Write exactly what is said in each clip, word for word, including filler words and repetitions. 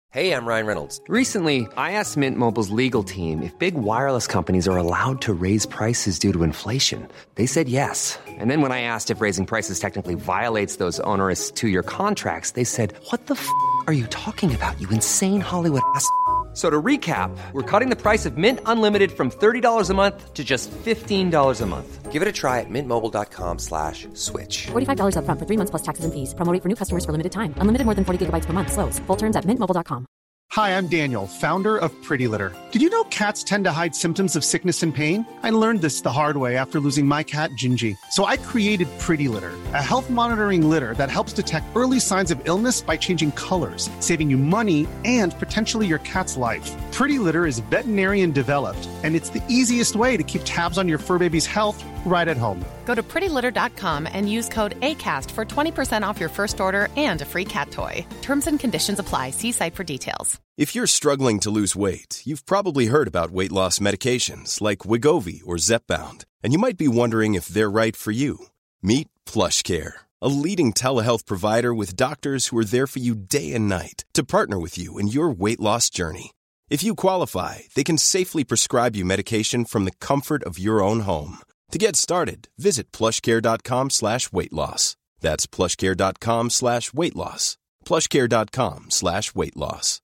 Hey, I'm Ryan Reynolds. Recently, I asked Mint Mobile's legal team if big wireless companies are allowed to raise prices due to inflation. They said yes. And then when I asked if raising prices technically violates those onerous two-year contracts, they said, what the f*** are you talking about, you insane Hollywood ass f- So to recap, we're cutting the price of Mint Unlimited from thirty dollars a month to just fifteen dollars a month. Give it a try at mintmobile.com slash switch. forty-five dollars up front for three months plus taxes and fees. Promo rate for new customers for limited time. Unlimited more than forty gigabytes per month. Slows full terms at mint mobile dot com. Hi, I'm Daniel, founder of Pretty Litter. Did you know cats tend to hide symptoms of sickness and pain? I learned this the hard way after losing my cat, Gingy. So I created Pretty Litter, a health monitoring litter that helps detect early signs of illness by changing colors, saving you money and potentially your cat's life. Pretty Litter is veterinarian developed, and it's the easiest way to keep tabs on your fur baby's health right at home. Go to pretty litter dot com and use code ACAST for twenty percent off your first order and a free cat toy. Terms and conditions apply. See site for details. If you're struggling to lose weight, you've probably heard about weight loss medications like Wegovy or Zepbound, and you might be wondering if they're right for you. Meet PlushCare, a leading telehealth provider with doctors who are there for you day and night to partner with you in your weight loss journey. If you qualify, they can safely prescribe you medication from the comfort of your own home. To get started, visit plushcare.com slash weight loss. That's plushcare.com slash weight loss. plushcare.com slash weight loss.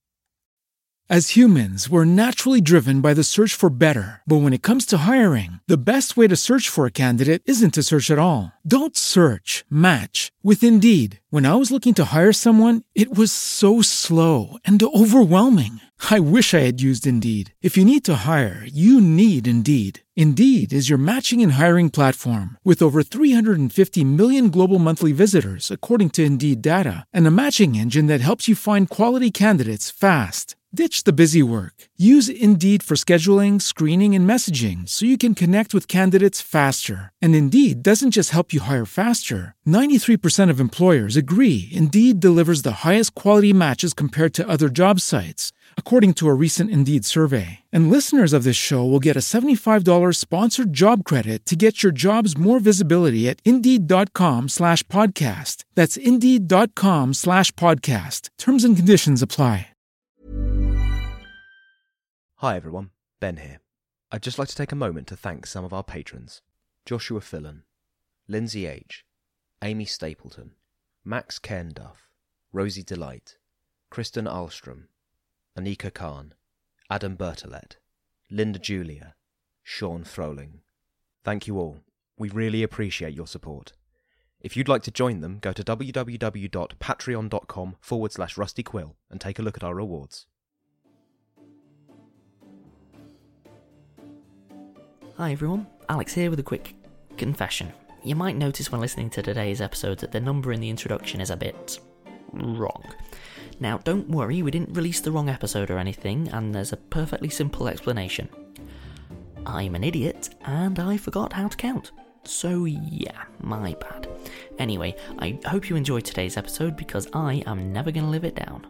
As humans, we're naturally driven by the search for better. But when it comes to hiring, the best way to search for a candidate isn't to search at all. Don't search, match with Indeed. When I was looking to hire someone, it was so slow and overwhelming. I wish I had used Indeed. If you need to hire, you need Indeed. Indeed is your matching and hiring platform with over three hundred fifty million global monthly visitors, according to Indeed data, and a matching engine that helps you find quality candidates fast. Ditch the busy work. Use Indeed for scheduling, screening, and messaging so you can connect with candidates faster. And Indeed doesn't just help you hire faster. ninety-three percent of employers agree Indeed delivers the highest quality matches compared to other job sites, according to a recent Indeed survey. And listeners of this show will get a seventy-five dollars sponsored job credit to get your jobs more visibility at Indeed.com slash podcast. That's Indeed.com slash podcast. Terms and conditions apply. Hi everyone, Ben here. I'd just like to take a moment to thank some of our patrons. Joshua Fillan, Lindsay H., Amy Stapleton, Max Cairnduff, Rosie Delight, Kristen Ahlstrom, Anika Khan, Adam Bertolet, Linda Julia, Sean Throling. Thank you all. We really appreciate your support. If you'd like to join them, go to www.patreon.com forward slash rustyquill and take a look at our rewards. Hi everyone, Alex here with a quick confession. You might notice when listening to today's episode that the number in the introduction is a bit wrong. Now don't worry, we didn't release the wrong episode or anything, and there's a perfectly simple explanation. I'm an idiot, and I forgot how to count. So yeah, my bad. Anyway, I hope you enjoyed today's episode because I am never going to live it down.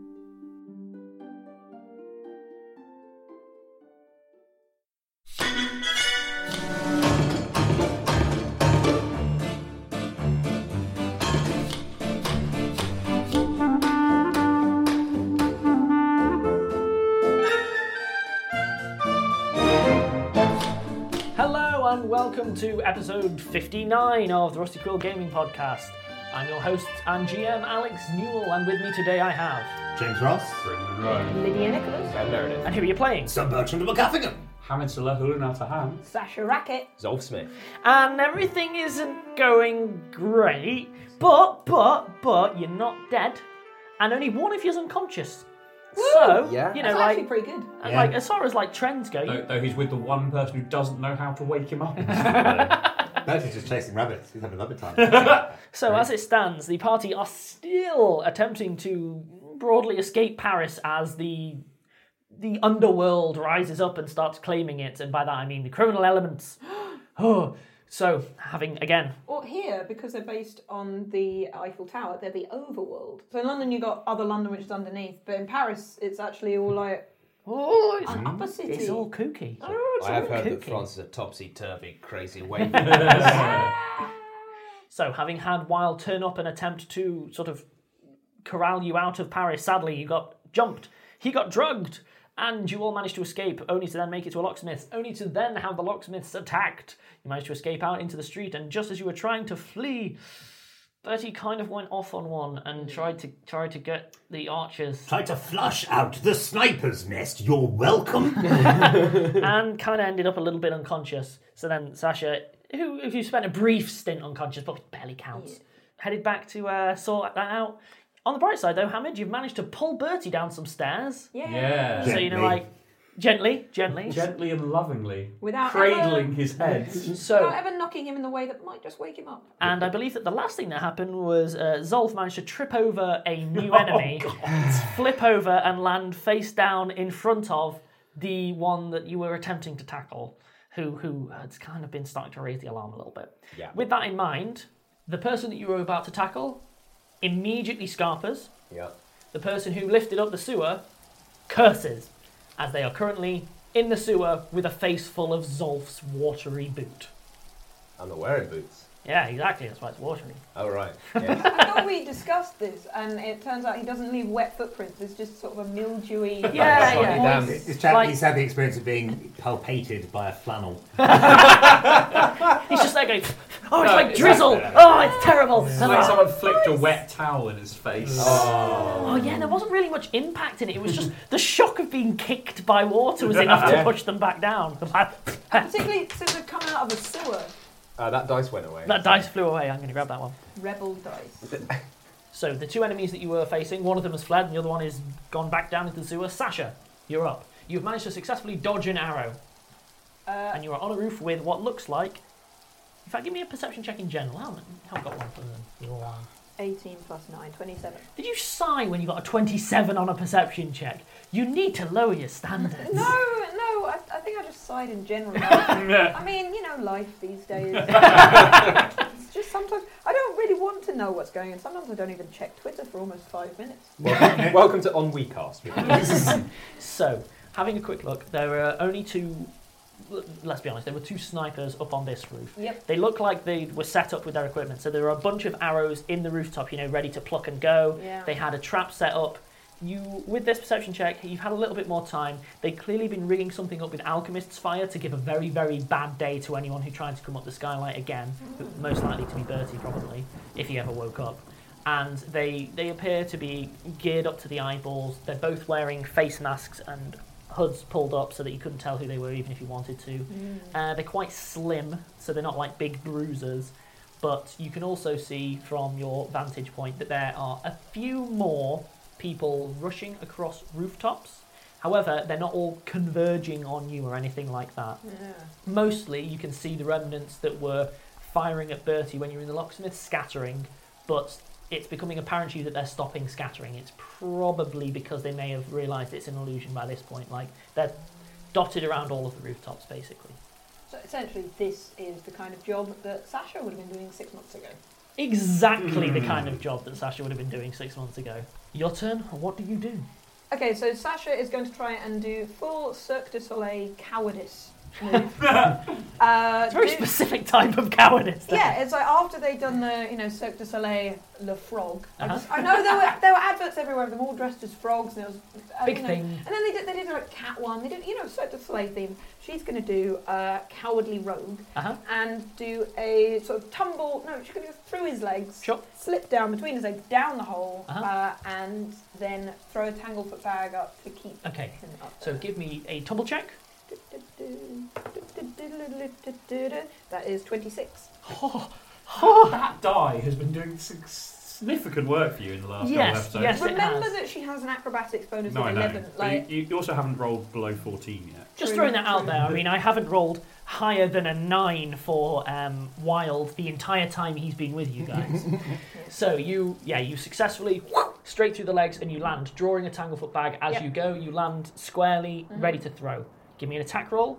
Welcome to episode fifty-nine of the Rusty Quill Gaming Podcast. I'm your host and G M Alex Newell, and with me today I have James Ross, Lydia Nicholas, Ben Meredith. And who are you playing? Sir Bertrand of McGuffingham, Hamid Salah Hulunataham, Sasha Rackett, Zolf Smith. And everything isn't going great, but, but, but, you're not dead, and only one of you's unconscious. Woo! So, yeah. you know, That's like, actually pretty good. And Yeah. like, as far as like trends go, though, you... though he's with the one person who doesn't know how to wake him up. No, he's just chasing rabbits. He's having a lovely time. So Right. as it stands, the party are still attempting to broadly escape Paris as the the underworld rises up and starts claiming it, and by that I mean the criminal elements. Oh, so having again. Well, here, because they're based on the Eiffel Tower, they're the overworld. So in London, you got other London, which is underneath, but in Paris, it's actually all like Oh, it's, an upper city. it's all kooky. So Oh, it's I have all heard kooky. that France is a topsy-turvy, crazy way. So, having had Wild turn up and attempt to sort of corral you out of Paris, sadly, you got jumped. He got drugged. And you all managed to escape, only to then make it to a locksmith, only to then have the locksmiths attacked. You managed to escape out into the street, and just as you were trying to flee, Bertie kind of went off on one and tried to tried to get the archers. Tried to flush out the sniper's nest. You're welcome. And kind of ended up a little bit unconscious. So then Sasha, who, who spent a brief stint unconscious, but barely counts, yeah. headed back to uh, sort that out. On the bright side, though, Hamid, you've managed to pull Bertie down some stairs. Yeah. Yeah. So, you know, like, gently, gently. Gently and lovingly. Without cradling ever, his head. So, without ever knocking him in the way that might just wake him up. And I believe that the last thing that happened was uh, Zolf managed to trip over a new enemy, oh, flip over and land face down in front of the one that you were attempting to tackle, who, who had kind of been starting to raise the alarm a little bit. Yeah. With that in mind, the person that you were about to tackle immediately scarpers. Yeah. The person who lifted up the sewer curses, as they are currently in the sewer with a face full of Zolf's watery boot. I'm not wearing boots. Yeah, exactly. That's why it's watery. Oh, right. Yeah. I thought we discussed this, and it turns out he doesn't leave wet footprints. It's just sort of a mildewy... Yeah, yeah. Damn. This chap, like, he's had the experience of being palpated by a flannel. He's just there going, oh, it's no, like drizzle. Like, oh, it's terrible. It's like someone flicked a wet towel in his face. Oh. oh, yeah, there wasn't really much impact in it. It was just the shock of being kicked by water was enough to push them back down. Particularly since they've come out of a sewer. Uh, that dice went away. That dice flew away. I'm going to grab that one. Rebel dice. So the two enemies that you were facing, one of them has fled and the other one is gone back down into the sewer. Sasha, you're up. You've managed to successfully dodge an arrow. Uh, and you are on a roof with what looks like... In fact, give me a perception check in general. I haven't, I haven't got one for the your one. eighteen plus nine, twenty-seven. Did you sigh when you got a twenty-seven on a perception check? You need to lower your standards. No, no, I, I think I just sighed in general. I mean, you know, life these days. It's just sometimes, I don't really want to know what's going on. Sometimes I don't even check Twitter for almost five minutes. Welcome, welcome to On WeCast. So, having a quick look, there are only two... Let's be honest, there were two snipers up on this roof. Yep. They look like they were set up with their equipment. So there are a bunch of arrows in the rooftop, you know, ready to pluck and go. Yeah. They had a trap set up. You, with this perception check, you've had a little bit more time. They've clearly been rigging something up with Alchemist's Fire to give a very, very bad day to anyone who tried to come up the skylight again. Mm. Most likely to be Bertie, probably, if he ever woke up. And they, they appear to be geared up to the eyeballs. They're both wearing face masks and hoods pulled up so that you couldn't tell who they were even if you wanted to. Mm. Uh, they're quite slim, so they're not like big bruisers, but you can also see from your vantage point that there are a few more people rushing across rooftops. However, they're not all converging on you or anything like that. Yeah. Mostly you can see the remnants that were firing at Bertie when you were in the locksmith scattering, but it's becoming apparent to you that they're stopping scattering. It's probably because they may have realised it's an illusion by this point. Like, they're dotted around all of the rooftops, basically. So essentially, this is the kind of job that Sasha would have been doing six months ago. Exactly the kind of job that Sasha would have been doing six months ago. Your turn. What do you do? Okay, so Sasha is going to try and do full Cirque du Soleil cowardice. uh, it's a very do, specific type of cowardice. Then. Yeah, it's like after they'd done the, you know, Cirque du Soleil, Le Frog. Uh-huh. I, just, I know there were there were adverts everywhere of them all dressed as frogs, and it was uh, big you know, thing. And then they did they did like cat one. They did you know Cirque du Soleil theme. She's going to do uh, cowardly rogue uh-huh. and do a sort of tumble. No, she's going to go through his legs, sure. slip down between his legs, down the hole, uh-huh. uh, and then throw a tanglefoot bag up to keep. Okay. Him up So there. give me a tumble check. That is twenty-six. Oh, oh. That die has been doing significant work for you in the last yes, couple of episodes. Yes, Remember that she has an acrobatics bonus no, of I know. eleven. Like, you, you also haven't rolled below fourteen yet. Just throwing that out there. I mean, I haven't rolled higher than a nine for um, Wild the entire time he's been with you guys. So you, yeah, you successfully straight through the legs and you land, drawing a tanglefoot bag as yep. you go. You land squarely, mm-hmm. ready to throw. Give me an attack roll.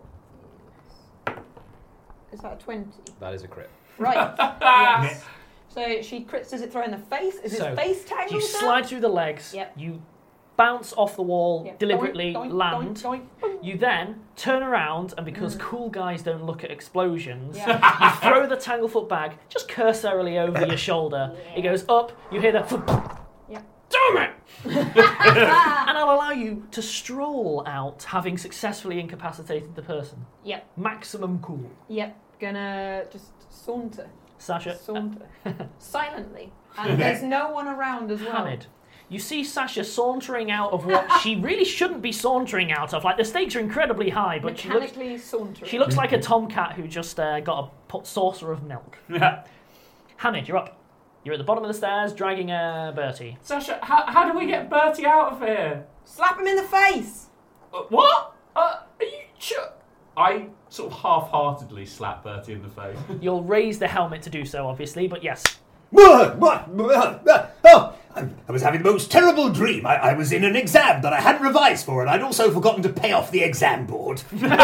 Is that a twenty? That is a crit. Right. Yes. So she crits. Does it throw in the face? Is so his face tangled you down? slide through the legs. Yep. You bounce off the wall, yep. deliberately doink, doink, land. Doink, doink. You then turn around, and because mm. cool guys don't look at explosions, yeah. you throw the tanglefoot bag just cursorily over your shoulder. Yeah. It goes up. You hear the. Yeah. helmet! And I'll allow you to stroll out, having successfully incapacitated the person. Yep. Maximum cool. Yep. Gonna just saunter. Sasha. Saunter. Silently. And there's no one around as well. Hamid. You see Sasha sauntering out of what she really shouldn't be sauntering out of. Like, the stakes are incredibly high, but she looks, Mechanically sauntering. she looks like a tomcat who just uh, got a pot saucer of milk. Hamid, you're up. You're at the bottom of the stairs, dragging uh, Bertie. Sasha, how, how do we get Bertie out of here? Slap him in the face! Uh, what? Uh, are you sure? I sort of half-heartedly slap Bertie in the face. You'll raise the helmet to do so, obviously, but yes. What? What? Oh, I, I was having the most terrible dream. I, I was in an exam that I hadn't revised for, and I'd also forgotten to pay off the exam board.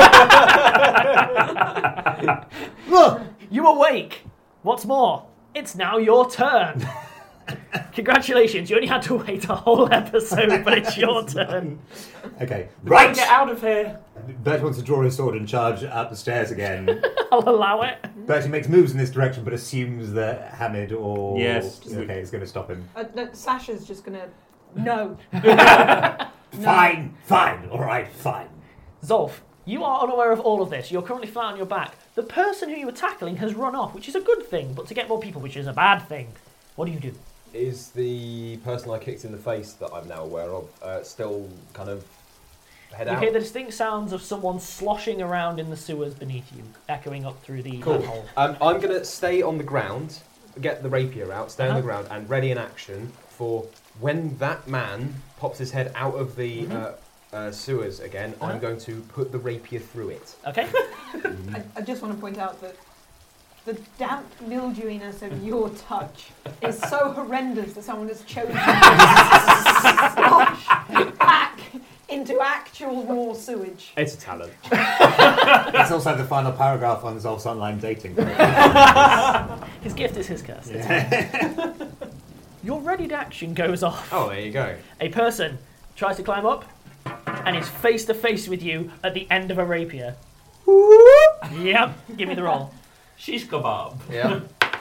You awake. What's more, it's now your turn. Congratulations, you only had to wait a whole episode, but it's your turn. Okay, right. Get out of here. Bertie wants to draw his sword and charge up the stairs again. I'll allow it. Bertie makes moves in this direction, but assumes that Hamid or... Yes. Okay, is going to stop him. Uh, no, Sasha's just gonna... No. Fine, fine, all right, fine. Zolf, you are unaware of all of this. You're currently flat on your back. The person who you were tackling has run off, which is a good thing, but to get more people, which is a bad thing. What do you do? Is the person I kicked in the face that I'm now aware of uh, still kind of head You out? hear the distinct sounds of someone sloshing around in the sewers beneath you, echoing up through the Cool. manhole. Um, I'm going to stay on the ground, get the rapier out, stay Uh-huh. on the ground, and ready in action for when that man pops his head out of the Mhm. uh, uh, sewers again. Uh-huh. I'm going to put the rapier through it. Okay. I, I just want to point out that the damp mildewiness of your touch is so horrendous that someone has chosen to slosh back into actual raw sewage. It's a talent. It's also the final paragraph on Zolf's online dating. His gift is his curse. Yeah. Your readied action goes off. Oh, there you go. A person tries to climb up and is face to face with you at the end of a rapier. Yep, give me the roll. Shish kebab. Yeah.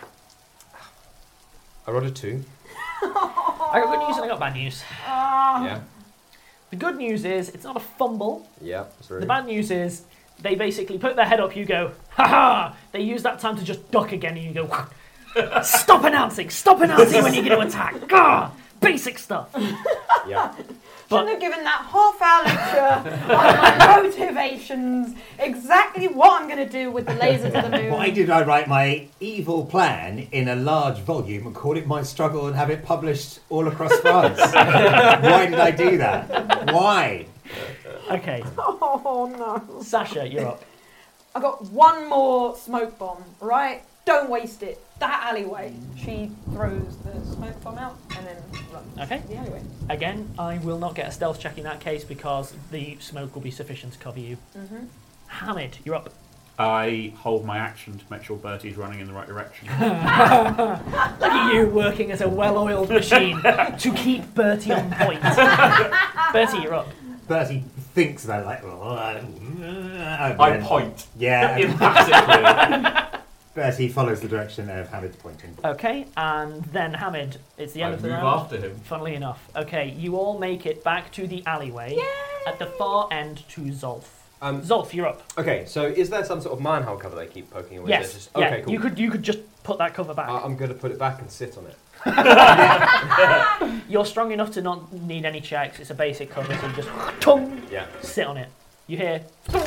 I rolled a two. I got good news and I got bad news. Yeah. The good news is it's not a fumble. Yeah, that's right. The bad news is they basically put their head up, you go, ha ha! They use that time to just duck again and you go, stop announcing! Stop announcing when you're going to attack! Gah! Basic stuff. Yeah. Shouldn't have given that half-hour lecture on my motivations, exactly what I'm going to do with the laser to the moon. Why did I write my evil plan in a large volume and call it My Struggle and have it published all across France? Why did I do that? Why? Okay. Oh no. Sasha, you're up. I got one more smoke bomb, right? Don't waste it. That alleyway. She throws the smoke bomb out and then runs Okay. the alleyway. Again, I will not get a stealth check in that case because the smoke will be sufficient to cover you. Mm-hmm. Hamid, you're up. I hold my action to make sure Bertie's running in the right direction. Look at you working as a well-oiled machine to keep Bertie on point. Bertie, you're up. Bertie thinks about it like, oh, uh, I point. Yeah. Emphatically. Bertie follows the direction of Hamid's pointing. Okay, and then Hamid, it's the end I of the move round. after him. Funnily enough. Okay, you all make it back to the alleyway. At the far end to Zolf. Um, Zolf, you're up. Okay, so is there some sort of manhole cover they keep poking away? Yes. Just, Yeah, okay, cool. you could you could just put that cover back. Uh, I'm going to put it back and sit on it. You're strong enough to not need any checks. It's a basic cover, so you just tum, Yeah. sit on it. You hear.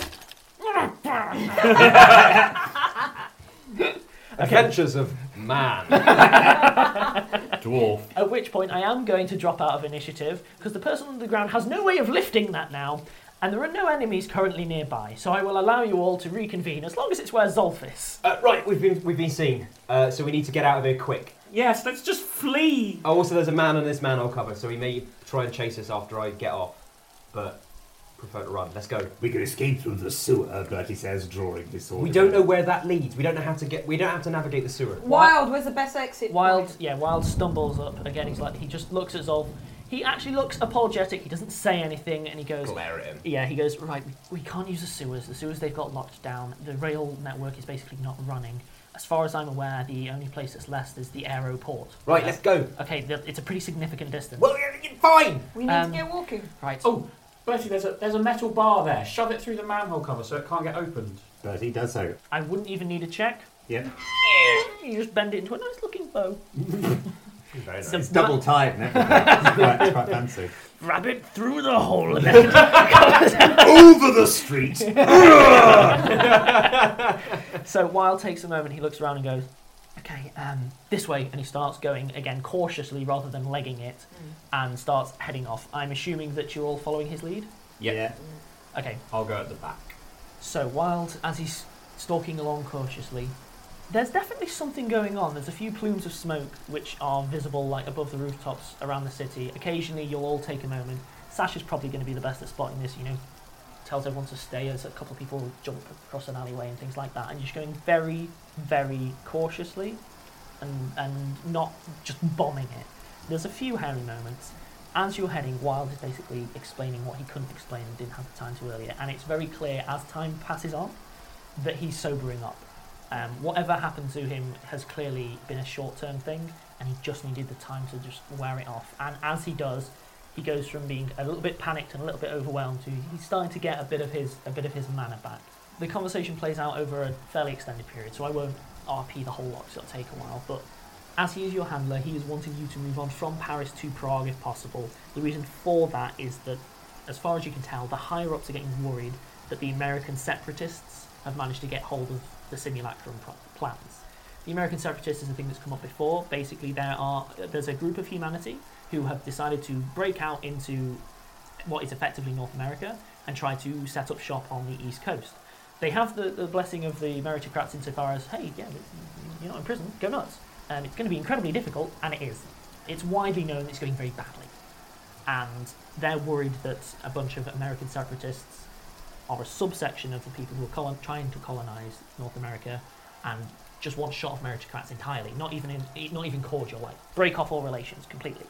Adventures of man. Dwarf. At which point I am going to drop out of initiative because the person on the ground has no way of lifting that now, and there are no enemies currently nearby. So I will allow you all to reconvene as long as it's where Zolf is. Uh, right, we've been we've been seen, uh, so we need to get out of here quick. Yes, let's just flee. Oh, also there's a man on this manhole cover, so he may try and chase us after I get off, but prefer to run. Let's go. We could escape through the sewer, Bertie says, drawing his sword. We don't know where that leads. We don't know how to get. We don't have to navigate the sewer. Wild, where's the best exit? Wild, point? yeah, Wild stumbles up again. He's like, he just looks at Zolf. He actually looks apologetic. He doesn't say anything, and he goes, Glare at him. Yeah, he goes, right, we, we can't use the sewers. The sewers they've got locked down. The rail network is basically not running. As far as I'm aware, the only place that's left is the aeroport. Right, Uh, let's go. Okay, th- it's a pretty significant distance. Well, fine. We need Um, to get walking. Right. Oh, Bertie, there's a there's a metal bar there. Shove it through the manhole cover so it can't get opened. Bertie does so. I wouldn't even need a check. Yep. You just bend it into a nice looking bow. Very nice. So It's double tied and everything. It's quite, it's quite fancy. Grab it through the hole and then Over the street. So Wilde takes a moment, he looks around and goes, okay, um, this way, and he starts going, again, cautiously rather than legging it, Mm. and starts heading off. I'm assuming that you're all following his lead? Yeah. Okay. I'll go at the back. So Wilde, as he's stalking along cautiously, there's definitely something going on. There's a few plumes of smoke which are visible like above the rooftops around the city. Occasionally you'll all take a moment. Sash is probably going to be the best at spotting this, you know, tells everyone to stay as a couple of people jump across an alleyway and things like that, and you're just going very, very cautiously and and not just bombing it. There's a few hairy moments. As you're heading, Wilde is basically explaining what he couldn't explain and didn't have the time to earlier, and it's very clear as time passes on that he's sobering up. Um, whatever happened to him has clearly been a short-term thing, and he just needed the time to just wear it off. And as he does, he goes from being a little bit panicked and a little bit overwhelmed to he's starting to get a bit of his a bit of his mana back. The conversation plays out over a fairly extended period, so I won't R P the whole lot because it'll take a while. But as he is your handler, he is wanting you to move on from Paris to Prague if possible. The reason for that is that, as far as you can tell, the higher ups are getting worried that the American separatists have managed to get hold of the simulacrum pro- plans. The American separatists is a thing that's come up before. Basically, there are there's a group of humanity who have decided to break out into what is effectively North America and try to set up shop on the East Coast. They have the, the blessing of the meritocrats insofar as, hey, yeah, you're not in prison, go nuts. Um, it's going to be incredibly difficult, and it is. It's widely known it's going very badly. And they're worried that a bunch of American separatists are a subsection of the people who are colon- trying to colonize North America and just want shot of meritocrats entirely, not even in, not even cordial, like break off all relations completely.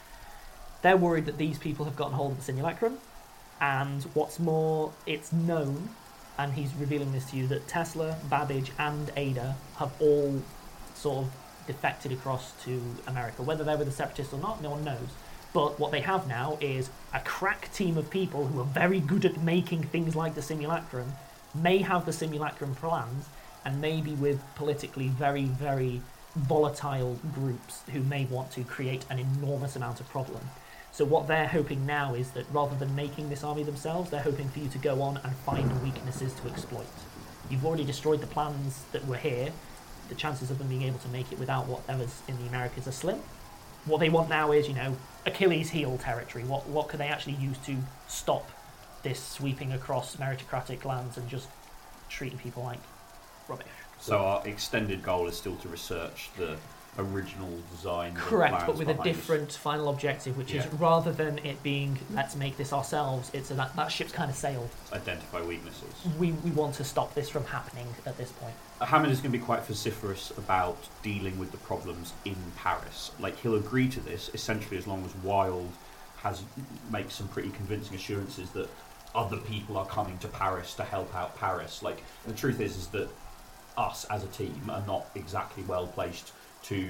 They're worried that these people have gotten hold of the simulacrum, and what's more, it's known, and he's revealing this to you, that Tesla, Babbage, and Ada have all sort of defected across to America. Whether they're with the separatists or not, no one knows. But what they have now is a crack team of people who are very good at making things like the simulacrum, may have the simulacrum plans, and maybe with politically very, very volatile groups who may want to create an enormous amount of problem. So what they're hoping now is that rather than making this army themselves, they're hoping for you to go on and find weaknesses to exploit. You've already destroyed the plans that were here. The chances of them being able to make it without whatever's in the Americas are slim. What they want now is, you know, Achilles' heel territory. What what could they actually use to stop this sweeping across meritocratic lands and just treating people like rubbish? So our extended goal is still to research the original design. the Correct, plans but with a behind this. different final objective, which is Yeah. rather than it being let's make this ourselves, it's a, that that ship's kind of sailed. Identify weaknesses. We we want to stop this from happening at this point. Hammond is going to be quite vociferous about dealing with the problems in Paris. Like, he'll agree to this essentially as long as Wilde has makes some pretty convincing assurances that other people are coming to Paris to help out Paris. Like, the truth is, is that us as a team are not exactly well placed to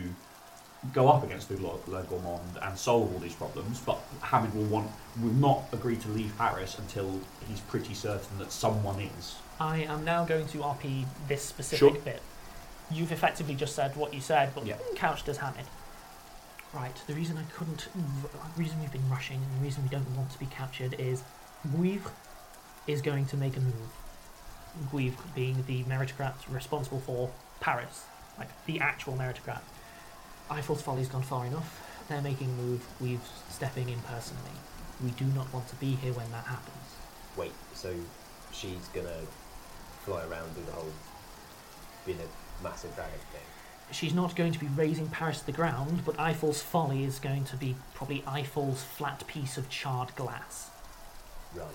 go up against the Le Gourmand and solve all these problems, but Hammond will want will not agree to leave Paris until he's pretty certain that someone is. I am now going to R P this specific Sure. bit. You've effectively just said what you said, but Yeah. couched as Hamid. Right, the reason I couldn't, the reason we've been rushing and the reason we don't want to be captured is Guivre is going to make a move. Guivre being the meritocrat responsible for Paris, like the actual meritocrat. Eiffel's Folly's gone far enough. They're making a move. Guivre's stepping in personally. We do not want to be here when that happens. Wait, so she's gonna fly around, do the whole being a massive dragon thing? She's not going to be raising Paris to the ground, but Eiffel's Folly is going to be probably Eiffel's flat piece of charred glass. Right.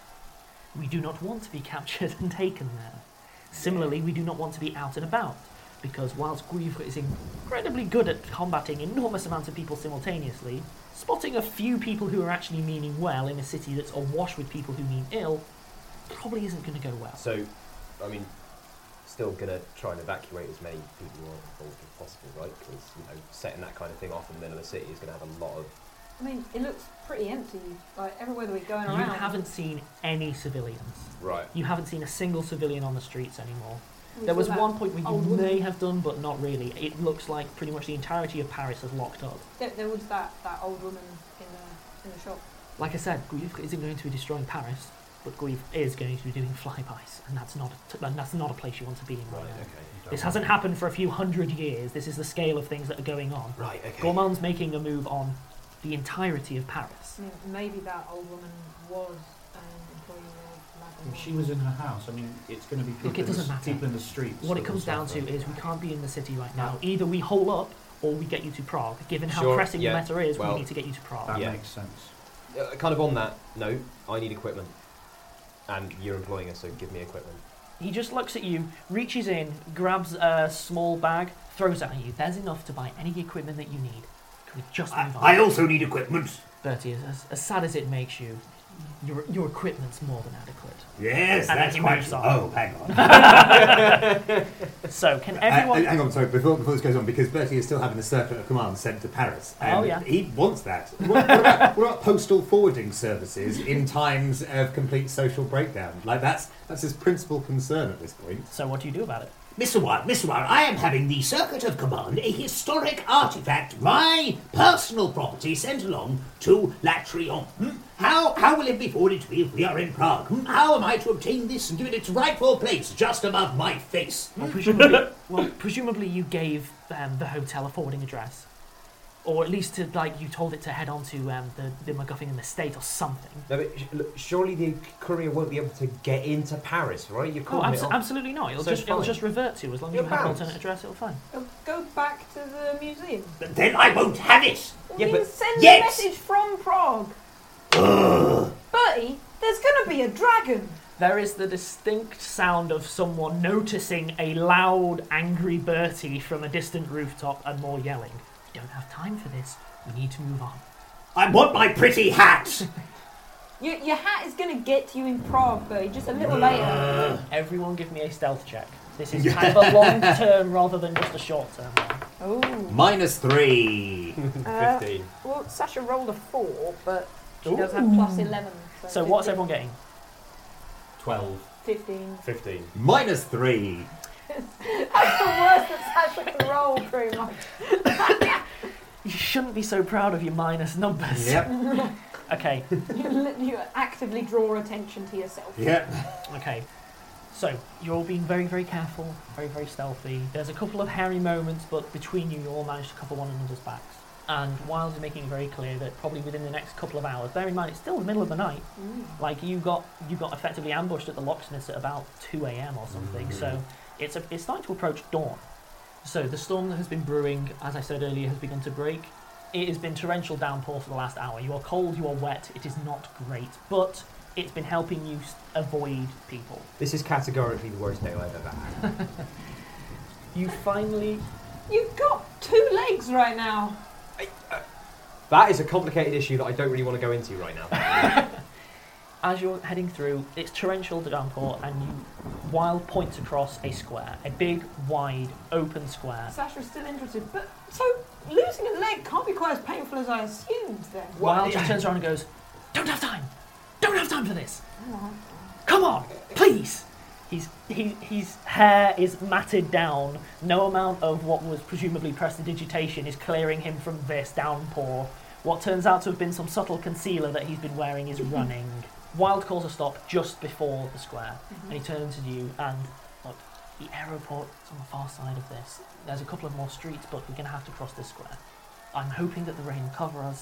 We do not want to be captured and taken there. Similarly, we do not want to be out and about, because whilst Guivre is incredibly good at combating enormous amounts of people simultaneously, spotting a few people who are actually meaning well in a city that's awash with people who mean ill probably isn't going to go well. So, I mean, still going to try and evacuate as many people who aren't involved as possible, right? Because, you know, setting that kind of thing off in the middle of the city is going to have a lot of... I mean, it looks pretty empty. Like, everywhere that we're going You around... haven't seen any civilians. Right. You haven't seen a single civilian on the streets anymore. We There was saw that one point where you old may woman. have done, but not really. It looks like pretty much the entirety of Paris is locked up. There, there was that, that old woman in the, in the shop. Like I said, Grieve isn't going to be destroying Paris, but Grieve is going to be doing flybys, and that's not a t- and that's not a place you want to be in right, Right, now. okay. This hasn't happened for a few hundred years. This is the scale of things that are going on. Right, okay. Gourmand's making a move on the entirety of Paris. I mean, maybe that old woman was an employee of Madame If she was in her house, I mean, it's going to be people, Look, it in, the, doesn't matter. people in the streets. What that it comes will down to suffer. is we can't be in the city right now. Either we hole up or we get you to Prague. Given how Sure, pressing yeah. the matter is, Well, we need to get you to Prague. That Yeah. makes sense. Uh, kind of on that note, I need equipment. And you're employing us, so give me equipment. He just looks at you, reaches in, grabs a small bag, throws it at you. There's enough to buy any equipment that you need. Can we just move on? I also need equipment. Bertie, as, as sad as it makes you, your your equipment's more than adequate. Yes, And that's then he quite... moves on. Oh, hang on. So, can Uh, everyone... hang on, sorry, before, before this goes on, because Bertie is still having a circular of command sent to Paris. And Oh, yeah. he wants that. What, what, about, what about postal forwarding services in times of complete social breakdown? Like, that's that's his principal concern at this point. So what do you do about it? Mister Wild, Mister Wild, I am having the Circuit of Command, a historic artifact, my personal property, sent along to La Triomphe. Hmm? How, how will it be forwarded to me if we are in Prague? Hmm? How am I to obtain this and give it its rightful place just above my face? Hmm? Well, presumably, well, presumably you gave um, the hotel a forwarding address. Or at least to, like, you told it to head on to um, the, the MacGuffin estate or something. No, but sh- look, surely the courier won't be able to get into Paris, right? You're Oh, calling abso- it off. absolutely not. It'll So just it'll fine. just revert to as long as You're you have an bound. alternate address. It'll fine. Go- Go back to the museum. But then I won't have it. Well, Yeah, then but- send Yes. a message from Prague. Bertie, there's going to be a dragon. There is the distinct sound of someone noticing a loud, angry Bertie from a distant rooftop and more yelling. We don't have time for this. We need to move on. I want my pretty hat. Your, your hat is going to get you in Prague, Bertie, just a little later. Everyone give me a stealth check. This is kind of a long term rather than just a short term one. Oh. Minus three. Uh, fifteen. Well, Sasha rolled a four, but she Ooh. does have plus eleven. So, So what's fifteen. everyone getting? Twelve. fifteen. fifteen. Minus three. That's the worst that Sasha can roll, pretty much. You shouldn't be so proud of your minus numbers. Yep. Okay, You, you actively draw attention to yourself. Yep. okay. So, you're all being very, very careful, very, very stealthy. There's a couple of hairy moments, but between you, you all managed to cover one another's backs. And Wild is making it very clear that probably within the next couple of hours, bear in mind it's still the middle of the night, Mm. like you got you got effectively ambushed at the locksmiths at about two a.m. or something, Mm-hmm. so it's a, it's starting to approach dawn. So the storm that has been brewing, as I said earlier, has begun to break. It has been torrential downpour for the last hour. You are cold, you are wet, it is not great, but it's been helping you s- avoid people. This is categorically the worst day I've ever had. You finally... You've got two legs right now. That is a complicated issue that I don't really want to go into right now. As you're heading through, it's torrential downpour, and you, Wild points across a square, a big, wide, open square. Sasha's still interested, but so losing a leg can't be quite as painful as I assumed then. Wild just turns around and goes, "Don't have time! Don't have time for this! Come on, please!" He's, he, his hair is matted down. No amount of what was presumably prestidigitation is clearing him from this downpour. What turns out to have been some subtle concealer that he's been wearing is running. Wild calls a stop just before the square, Mhm. and he turns to you and, look, the aeroport is on the far side of this. There's a couple of more streets, but we're going to have to cross this square. I'm hoping that the rain will cover us,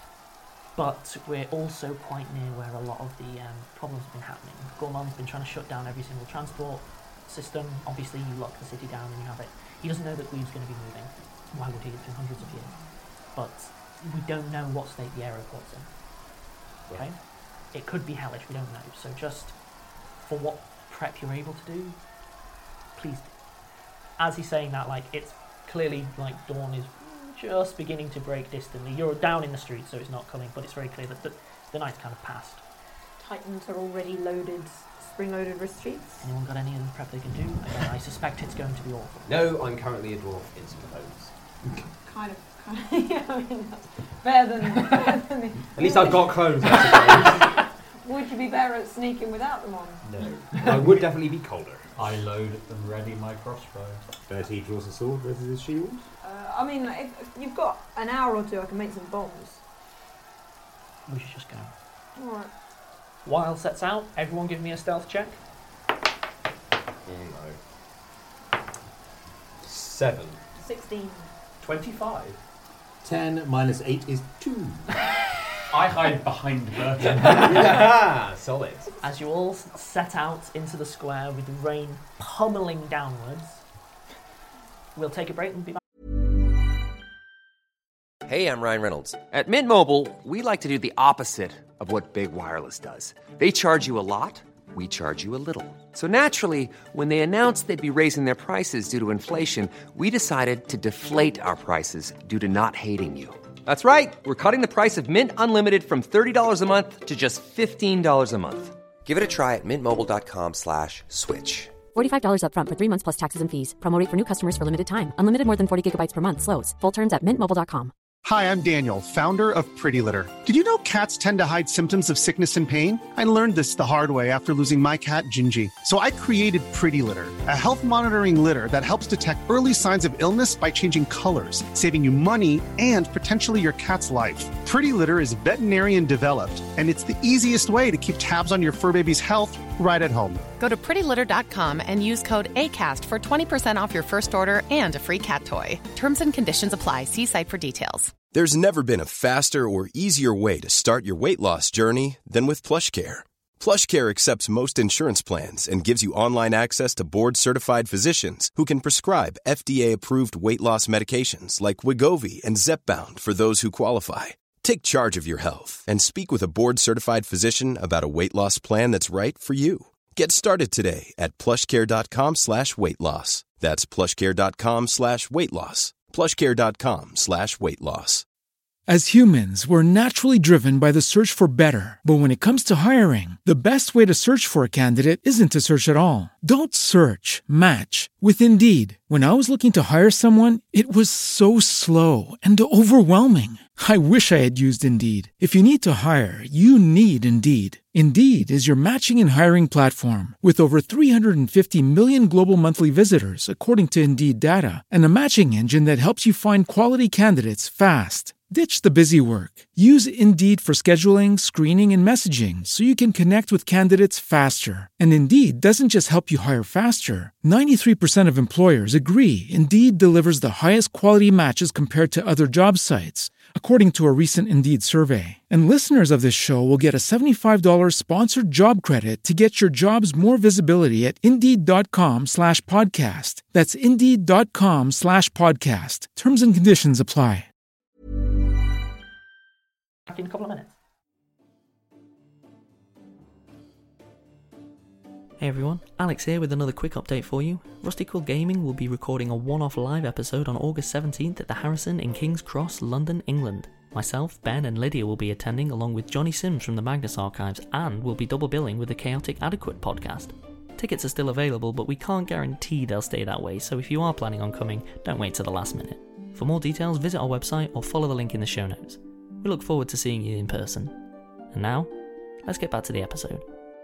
but we're also quite near where a lot of the um, problems have been happening. Gourmand's been trying to shut down every single transport system. Obviously, you lock the city down and you have it. He doesn't know that Glebe's going to be moving. Why would he? It's been hundreds of years. But we don't know what state the aeroport's in. Okay? It could be hellish, we don't know. So just for what prep you're able to do, please do. As he's saying that, like, it's clearly like dawn is just beginning to break distantly. You're down in the street, so it's not coming, but it's very clear that the, the night's kind of passed. Titans are already loaded, spring-loaded wrist sheets. Anyone got any of the prep they can do? Again, I suspect it's going to be awful. No, I'm currently a dwarf in some clothes. Kind of, kind of, yeah, I mean, that's better than... Better than the, At least I've got clothes, I suppose. Would you be better at sneaking without them on? No. I would definitely be colder. I load and ready my crossbow. Bertie draws a sword, raises his shield. Uh, I mean, if, if you've got an hour or two, I can make some bombs. We should just go. Alright. Wild sets out. Everyone give me a stealth check. Oh no. Seven. Sixteen. Twenty-five. Ten minus eight is two. I hide behind Bertie. Solid. As you all s- set out into the square with the rain pummeling downwards, we'll take a break and be back. Hey, I'm Ryan Reynolds. At Mint Mobile, we like to do the opposite of what Big Wireless does. They charge you a lot, we charge you a little. So naturally, when they announced they'd be raising their prices due to inflation, we decided to deflate our prices due to not hating you. That's right. We're cutting the price of Mint Unlimited from thirty dollars a month to just fifteen dollars a month. Give it a try at mintmobile.com slash switch. forty-five dollars up front for three months plus taxes and fees. Promo rate for new customers for limited time. Unlimited more than forty gigabytes per month slows. Full terms at mint mobile dot com. Hi, I'm Daniel, founder of Pretty Litter. Did you know cats tend to hide symptoms of sickness and pain? I learned this the hard way after losing my cat, Gingy. So I created Pretty Litter, a health monitoring litter that helps detect early signs of illness by changing colors, saving you money and potentially your cat's life. Pretty Litter is veterinarian developed, and it's the easiest way to keep tabs on your fur baby's health right at home. Go to pretty litter dot com and use code ACAST for twenty percent off your first order and a free cat toy. Terms and conditions apply. See site for details. There's never been a faster or easier way to start your weight loss journey than with PlushCare. PlushCare accepts most insurance plans and gives you online access to board-certified physicians who can prescribe F D A-approved weight loss medications like Wegovy and Zepbound for those who qualify. Take charge of your health and speak with a board-certified physician about a weight loss plan that's right for you. Get started today at plushcare.com slash weight loss. That's plushcare.com slash weight loss. plushcare.com slash weight loss. As humans, we're naturally driven by the search for better. But when it comes to hiring, the best way to search for a candidate isn't to search at all. Don't search, match with Indeed. When I was looking to hire someone, it was so slow and overwhelming. I wish I had used Indeed. If you need to hire, you need Indeed. Indeed is your matching and hiring platform with over three hundred fifty million global monthly visitors, according to Indeed data, and a matching engine that helps you find quality candidates fast. Ditch the busy work. Use Indeed for scheduling, screening, and messaging so you can connect with candidates faster. And Indeed doesn't just help you hire faster. ninety-three percent of employers agree Indeed delivers the highest quality matches compared to other job sites, according to a recent Indeed survey. And listeners of this show will get a seventy-five dollars sponsored job credit to get your jobs more visibility at Indeed.com slash podcast. That's Indeed.com slash podcast. Terms and conditions apply. Back in a couple of minutes. Hey everyone, Alex here with another quick update for you. Rusty Quill Gaming will be recording a one-off live episode on August seventeenth at the Harrison in King's Cross, London, England. Myself, Ben and Lydia will be attending along with Johnny Sims from the Magnus Archives and will be double billing with the Chaotic Adequate podcast. Tickets are still available, but we can't guarantee they'll stay that way, so if you are planning on coming, don't wait till the last minute. For more details, visit our website or follow the link in the show notes. We look forward to seeing you in person. And now, let's get back to the episode.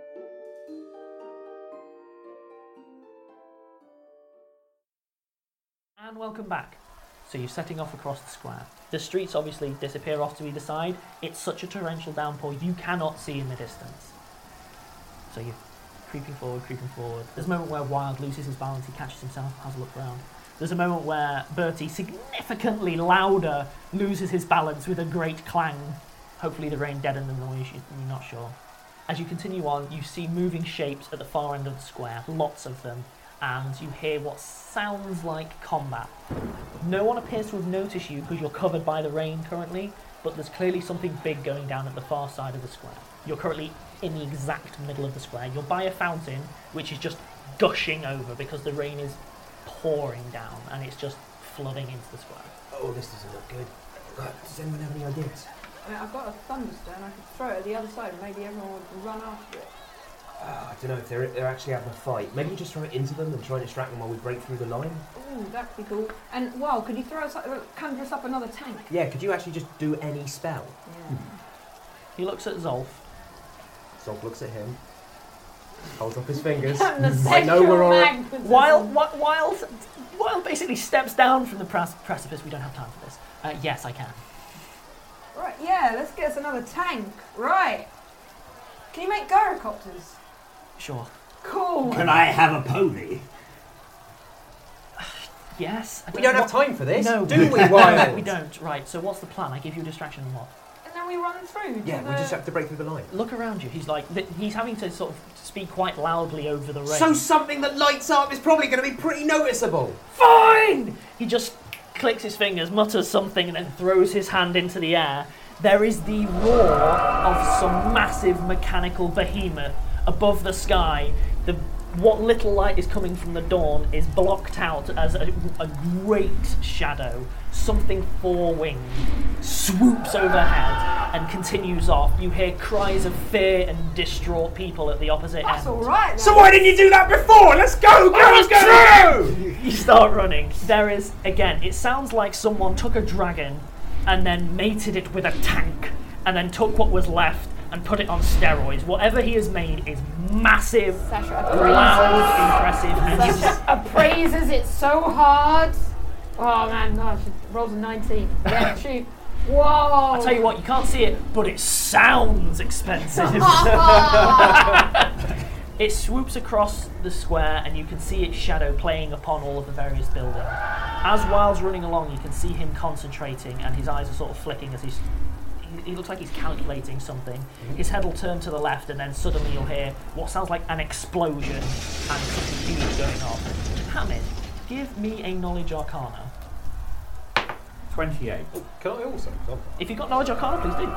And welcome back. So you're setting off across the square. The streets obviously disappear off to either side. It's such a torrential downpour you cannot see in the distance. So you're creeping forward, creeping forward. There's a moment where Wild loses his balance, he catches himself, has a look around. There's a moment where Bertie, significantly louder, loses his balance with a great clang. Hopefully the rain deadened the noise, you're not sure. As you continue on, you see moving shapes at the far end of the square, lots of them, and you hear what sounds like combat. No one appears to have noticed you because you're covered by the rain currently, but there's clearly something big going down at the far side of the square. You're currently in the exact middle of the square. You're by a fountain, which is just gushing over because the rain is pouring down and it's just flooding into the square. Oh, this doesn't look good. Right, does anyone have any ideas? I mean, I've got a thunderstone. I could throw it at the other side and maybe everyone would run after it. Uh, I don't know if they're, they're actually having a fight. Maybe you just throw it into them and try and distract them while we break through the line? Ooh, that could be cool. And, wow, could you throw us, uh, conjure us up another tank? Yeah, could you actually just do any spell? Yeah. He looks at Zolf. Zolf looks at him, holds up his fingers. And the I know we're all right. While, while, while, while basically steps down from the pres- precipice, we don't have time for this. Uh, yes, I can. Right, yeah, let's get us another tank. Right. Can you make gyrocopters? Sure. Cool. Can I have a pony? Yes. I We don't have what- time for this, No, do we, Wild? We don't. Right, so what's the plan? I give you a distraction and what? And then we run through. Yeah, to we the... just have to break through the line. Look around you. He's like, th- he's having to sort of speak quite loudly over the rain. So something that lights up is probably going to be pretty noticeable. Fine! He just clicks his fingers, mutters something, and then throws his hand into the air. There is the roar of some massive mechanical behemoth above the sky. The what little light is coming from the dawn is blocked out as a, a great shadow. Something four-winged swoops overhead and continues off. You hear cries of fear and distraught people at the opposite That's end. all right. So why didn't you do that before? Let's go, go, go! You start running. There is, again, it sounds like someone took a dragon and then mated it with a tank and then took what was left and put it on steroids. Whatever he has made is massive, Sasha loud, impressive, and you Sasha appraises it so hard. Oh man, gosh, it rolls a nineteen. Yeah, shoot. Whoa! I'll tell you what, you can't see it, but it sounds expensive. It swoops across the square and you can see its shadow playing upon all of the various buildings. As Wild's running along, you can see him concentrating and his eyes are sort of flicking as he's he, he looks like he's calculating something. His head will turn to the left and then suddenly you'll hear what sounds like an explosion and something huge going off. Hamid, give me a knowledge arcana. twenty-eight. Can I also? If you've got knowledge arcana, please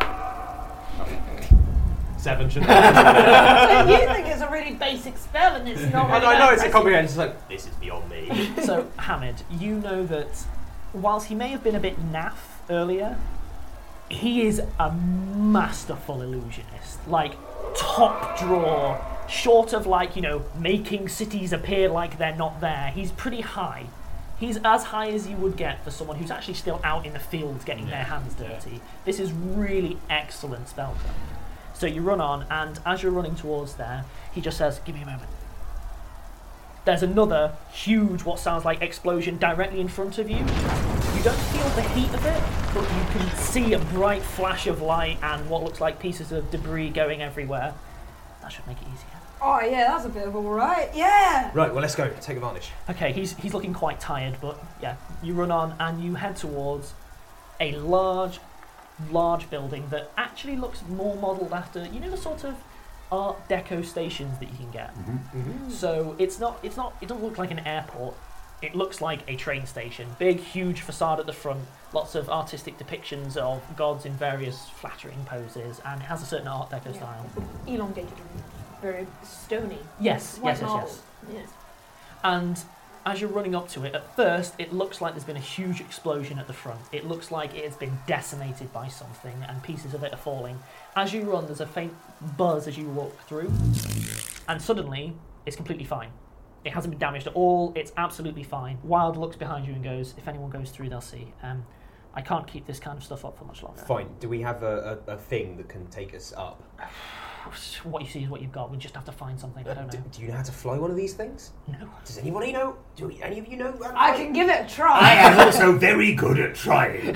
do. Seven, shouldn't So I? you think it's a really basic spell and it's not really I know that it's a impressive. comprehension. It's like, this is beyond me. So, Hamid, you know that whilst he may have been a bit naff earlier, he is a masterful illusionist. Like, top drawer, short of, like, you know, making cities appear like they're not there. He's pretty high. He's as high as you would get for someone who's actually still out in the field getting their hands dirty. This is really excellent spellcraft. So you run on, and as you're running towards there, he just says, give me a moment. There's another huge, what sounds like explosion directly in front of you. You don't feel the heat of it, but you can see a bright flash of light and what looks like pieces of debris going everywhere. That should make it easier. Oh yeah, that's a bit of all right. Yeah. Right, well, let's go. Take advantage. Okay, he's he's looking quite tired, but yeah, you run on and you head towards a large, large building that actually looks more modelled after, you know, the sort of Art Deco stations that you can get. Mm-hmm. Mm-hmm. So it's not, it's not, it doesn't look like an airport. It looks like a train station. Big, huge facade at the front. Lots of artistic depictions of gods in various flattering poses, and it has a certain Art Deco Yeah. style. Elongated and very stony. Yes, White yes, yes, marble. yes. Yes. And as you're running up to it, at first it looks like there's been a huge explosion at the front. It looks like it has been decimated by something and pieces of it are falling. As you run, there's a faint buzz as you walk through, and suddenly it's completely fine. It hasn't been damaged at all, it's absolutely fine. Wild looks behind you and goes, if anyone goes through, they'll see. Um, I can't keep this kind of stuff up for much longer. Fine. Do we have a, a, a thing that can take us up? What you see is what you've got. We just have to find something. I don't know. Do, do you know how to fly one of these things? No. Does anybody know? Do we, any of you know? how to I fly? can give it a try. I am also very good at trying.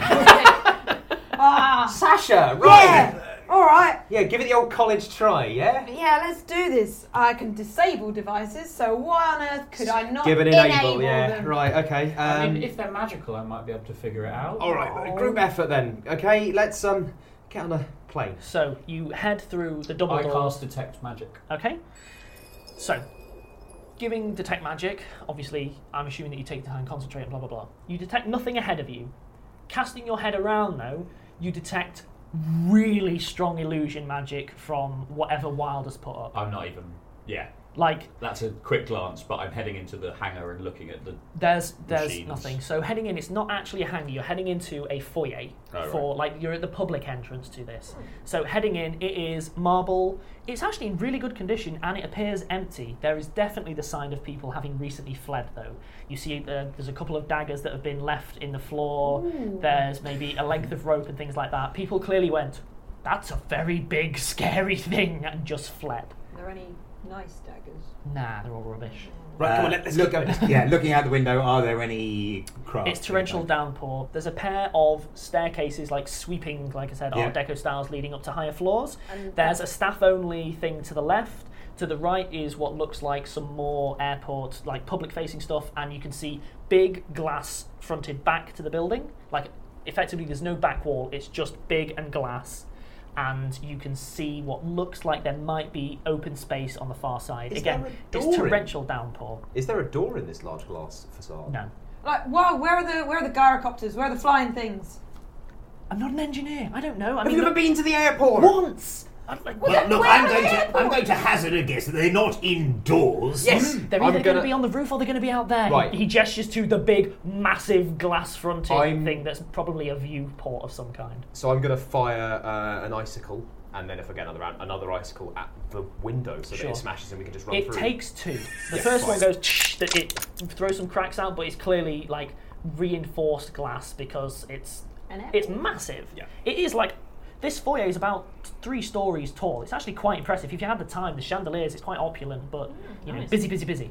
Ah, Sasha, right? yeah. All right. Yeah, give it the old college try, yeah? Yeah, let's do this. I can disable devices, so why on earth could I not Give it enable, enable, yeah. them? Right, okay. Um, I mean, if they're magical, I might be able to figure it out. all right, group effort then. Okay, let's um get on a plane. So you head through the double I doors. cast detect magic. Okay. So, giving detect magic, obviously, I'm assuming that you take the time, concentrate, and blah blah blah. You detect nothing ahead of you. Casting your head around, though, you detect really strong illusion magic from whatever Wild has put up. I'm not even. Yeah. Like That's a quick glance, but I'm heading into the hangar and looking at the there's there's machines. nothing. So heading in, it's not actually a hangar. You're heading into a foyer Oh, for like you're at the public entrance to this. So heading in, it is marble. It's actually in really good condition and it appears empty. There is definitely the sign of people having recently fled, though. You see, uh, there's a couple of daggers that have been left in the floor. Ooh. There's maybe a length of rope and things like that. People clearly went, "That's a very big, scary thing," and just fled. Are there any nice daggers? Nah, they're all rubbish. Right, come on, let, us look. Yeah, looking out the window, are there any craft? It's torrential downpour. There's a pair of staircases, like sweeping, like I said, Yeah. Art Deco styles leading up to higher floors. And There's a staff-only thing to the left. To the right is what looks like some more airport, like public-facing stuff, and you can see big glass fronted back to the building. Like, effectively, there's no back wall. It's just big and glass. And you can see what looks like there might be open space on the far side. Is Again, there a it's door in- torrential downpour. Is there a door in this large glass facade? No. Like, wow, where are the where are the gyrocopters? Where are the flying things? I'm not an engineer. I don't know. I Have mean, you ever look- been to the airport? Once. I'm like, Well, look, I'm going to I'm going to hazard a guess that they're not indoors. Yes, Hmm? they're I'm either going gonna- to be on the roof or they're going to be out there. Right. He, he gestures to the big, massive glass-fronted I'm- thing that's probably a viewport of some kind. So I'm going to fire uh, an icicle, and then if I get another round, another icicle at the window so that Sure. it smashes and we can just run It through. takes two. The Yeah, first one fine. goes tsh, that it throws some cracks out, but it's clearly like reinforced glass because it's An airport. it's massive. Yeah. It is like this foyer is about three stories tall. It's actually quite impressive. If you had the time, the chandeliers, it's quite opulent, but you know, nice. busy, busy, busy.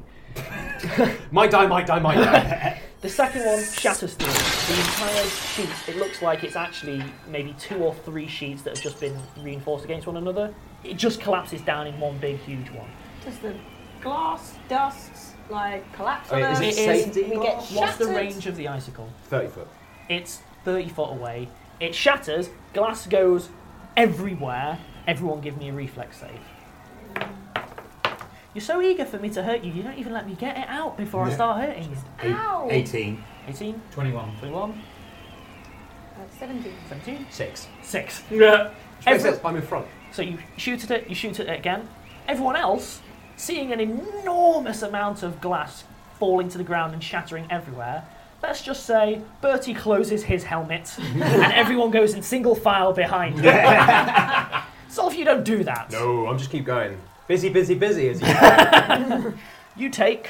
Might die, might die, might die. The second one shatters through. The entire sheet, it looks like it's actually maybe two or three sheets that have just been reinforced against one another. It just collapses down in one big, huge one. Does the glass dust like collapse Oh, on yeah, is us? it It is- safety we get glass? What's the shattered? range of the icicle? thirty foot. It's thirty foot away. It shatters, glass goes everywhere. Everyone give me a reflex save. You're so eager for me to hurt you, you don't even let me get it out before I Yeah. start hurting you. Eight- Ow! eighteen. eighteen, twenty-one. twenty-one, Uh, Seventeen. seventeen, Six. six. Yeah. Every- I'm in front. So you shoot at it, you shoot at it again. Everyone else, seeing an enormous amount of glass falling to the ground and shattering everywhere, let's just say Bertie closes his helmet and everyone goes in single file behind him. So if you don't do that, No, I'm just keep going. Busy, busy, busy. As you you take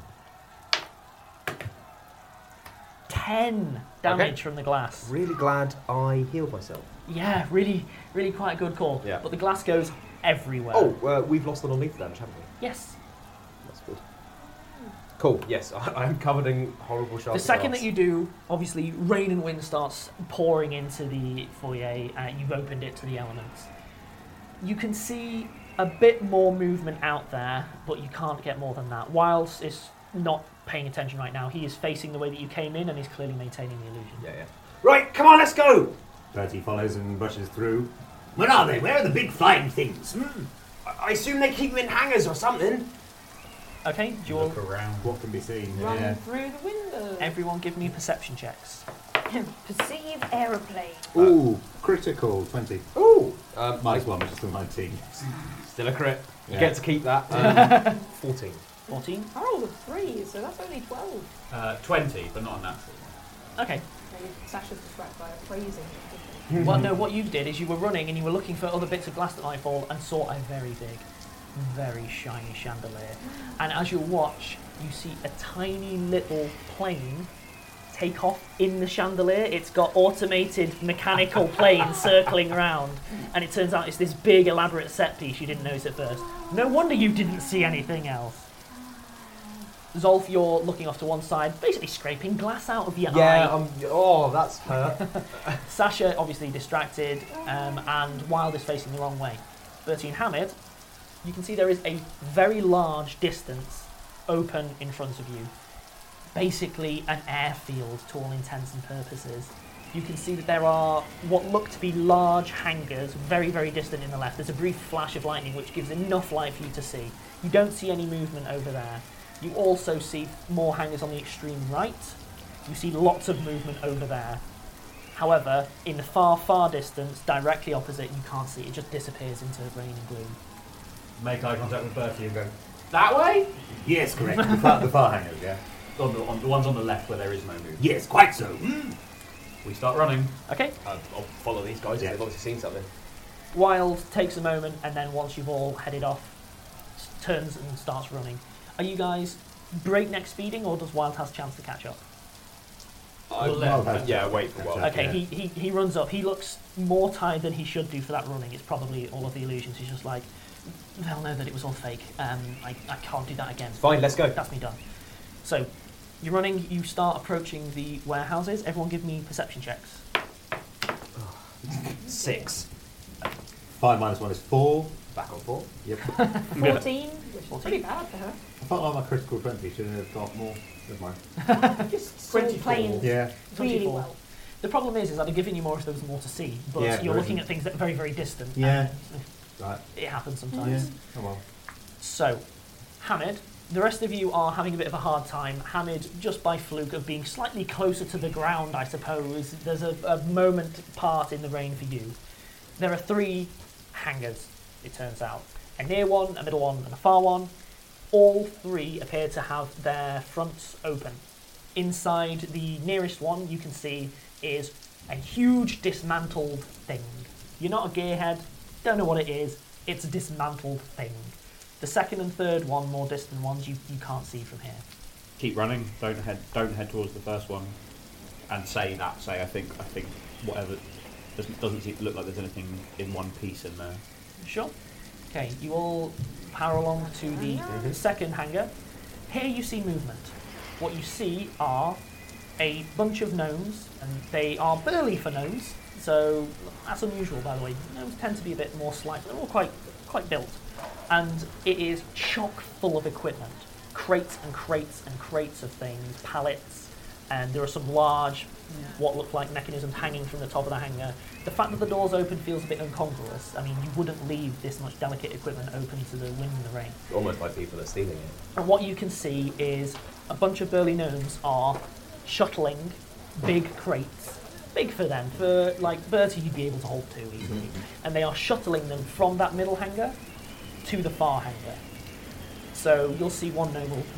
ten damage Okay. from the glass. Really glad I healed myself. Yeah, really, really quite a good call. Yeah. But the glass goes everywhere. Oh, uh, we've lost the non-lethal damage, haven't we? Yes. That's good. Cool. Yes, I, I'm covered in horrible shards. The of second glass. that you do, obviously, rain and wind starts pouring into the foyer. Uh, you've opened it to the elements. You can see a bit more movement out there, but you can't get more than that. Wiles is not paying attention right now. He is facing the way that you came in, and he's clearly maintaining the illusion. Yeah, yeah. Right, come on, let's go. Bertie follows and rushes through. Where are they? Where are the big flying things? Hmm? I I assume they keep them in hangars or something. Okay, do you all, Look around. What can be seen? Run Yeah. through the window. everyone give me perception checks. Perceive aeroplane. Ooh, critical twenty. Ooh. Um, Minus one, which is still nineteen. Still a crit. You Yeah. get to keep that. Um, Fourteen. fourteen? I rolled a three, so that's only twelve. Uh, twenty, but not a natural. Okay. Maybe Sasha's distracted by appraising. Well, no, what you did is you were running and you were looking for other bits of glass that might fall and saw a very big, very shiny chandelier. And as you watch, you see a tiny little plane take off in the chandelier. It's got automated mechanical planes circling around, and it turns out it's this big, elaborate set piece. You didn't notice at first. No wonder you didn't see anything else. Zolf, you're looking off to one side, basically scraping glass out of your eye. Yeah. Um. Oh, that's hurt. Sasha, obviously distracted, um, and Wild is facing the wrong way. Bertie and Hamid, you can see there is a very large distance open in front of you. Basically an airfield to all intents and purposes. You can see that there are what look to be large hangars, very, very distant in the left. There's a brief flash of lightning which gives enough light for you to see. You don't see any movement over there. You also see more hangars on the extreme right. You see lots of movement over there. However, in the far, far distance, directly opposite, you can't see it. It just disappears into rain and gloom. Make eye contact with Bertie and go, That way? Yes, correct. The far, the far hangers, yeah. On the, on the ones on the left where there is no move. Yes, quite so. Mm. We start running. Okay. Uh, I'll follow these guys. Yeah. They've obviously seen something. Wild takes a moment, and then once you've all headed off, s- turns and starts running. Are you guys breakneck speeding, or does Wild has a chance to catch up? I, Well, well, that's- yeah, wait for a while. Okay, Yeah. he, he, he runs up. He looks more tired than he should do for that running. It's probably all of the illusions. He's just like, they'll know that it was all fake. Um, I, I can't do that again. Fine, let's go. That's me done. So, you're running, you start approaching the warehouses. Everyone give me perception checks. Six. Five minus one is four. Back on four. Yep. fourteen, which is pretty bad for her. I felt like my critical twenty should have got more. Never mind. Just still playing Yeah. really twenty-four. well. The problem is, is I'd have given you more if there was more to see, but Yeah, you're there looking isn't. at things that are very, very distant. Yeah. and Right. It happens sometimes. Yeah. Oh well. So, Hamid, the rest of you are having a bit of a hard time. Hamid, just by fluke of being slightly closer to the ground, I suppose, there's a, a moment part in the rain for you. There are three hangars, it turns out. A near one, a middle one, and a far one. All three appear to have their fronts open. Inside the nearest one, you can see, is a huge dismantled thing. You're not a gearhead, don't know what it is, it's a dismantled thing. The second and third one, more distant ones, you, you can't see from here. Keep running. Don't head. Don't head towards the first one. And say that. Say I think. I think whatever. Doesn't doesn't seem- look like there's anything in one piece in there. Sure. Okay, you all power along to the second hangar. Here you see movement. What you see are a bunch of gnomes, and they are burly for gnomes, so that's unusual, by the way. Gnomes tend to be a bit more slight, they're all quite, quite built. And it is chock full of equipment. Crates and crates and crates of things, pallets, and there are some large, what look like mechanisms hanging from the top of the hangar. The fact that the doors open feels a bit incongruous. I mean, you wouldn't leave this much delicate equipment open to the wind and the rain. Almost like people are stealing it. And what you can see is a bunch of burly gnomes are shuttling big crates, big for them, for like Bertie you'd be able to hold two easily, and they are shuttling them from that middle hangar to the far hangar. So you'll see one gnome will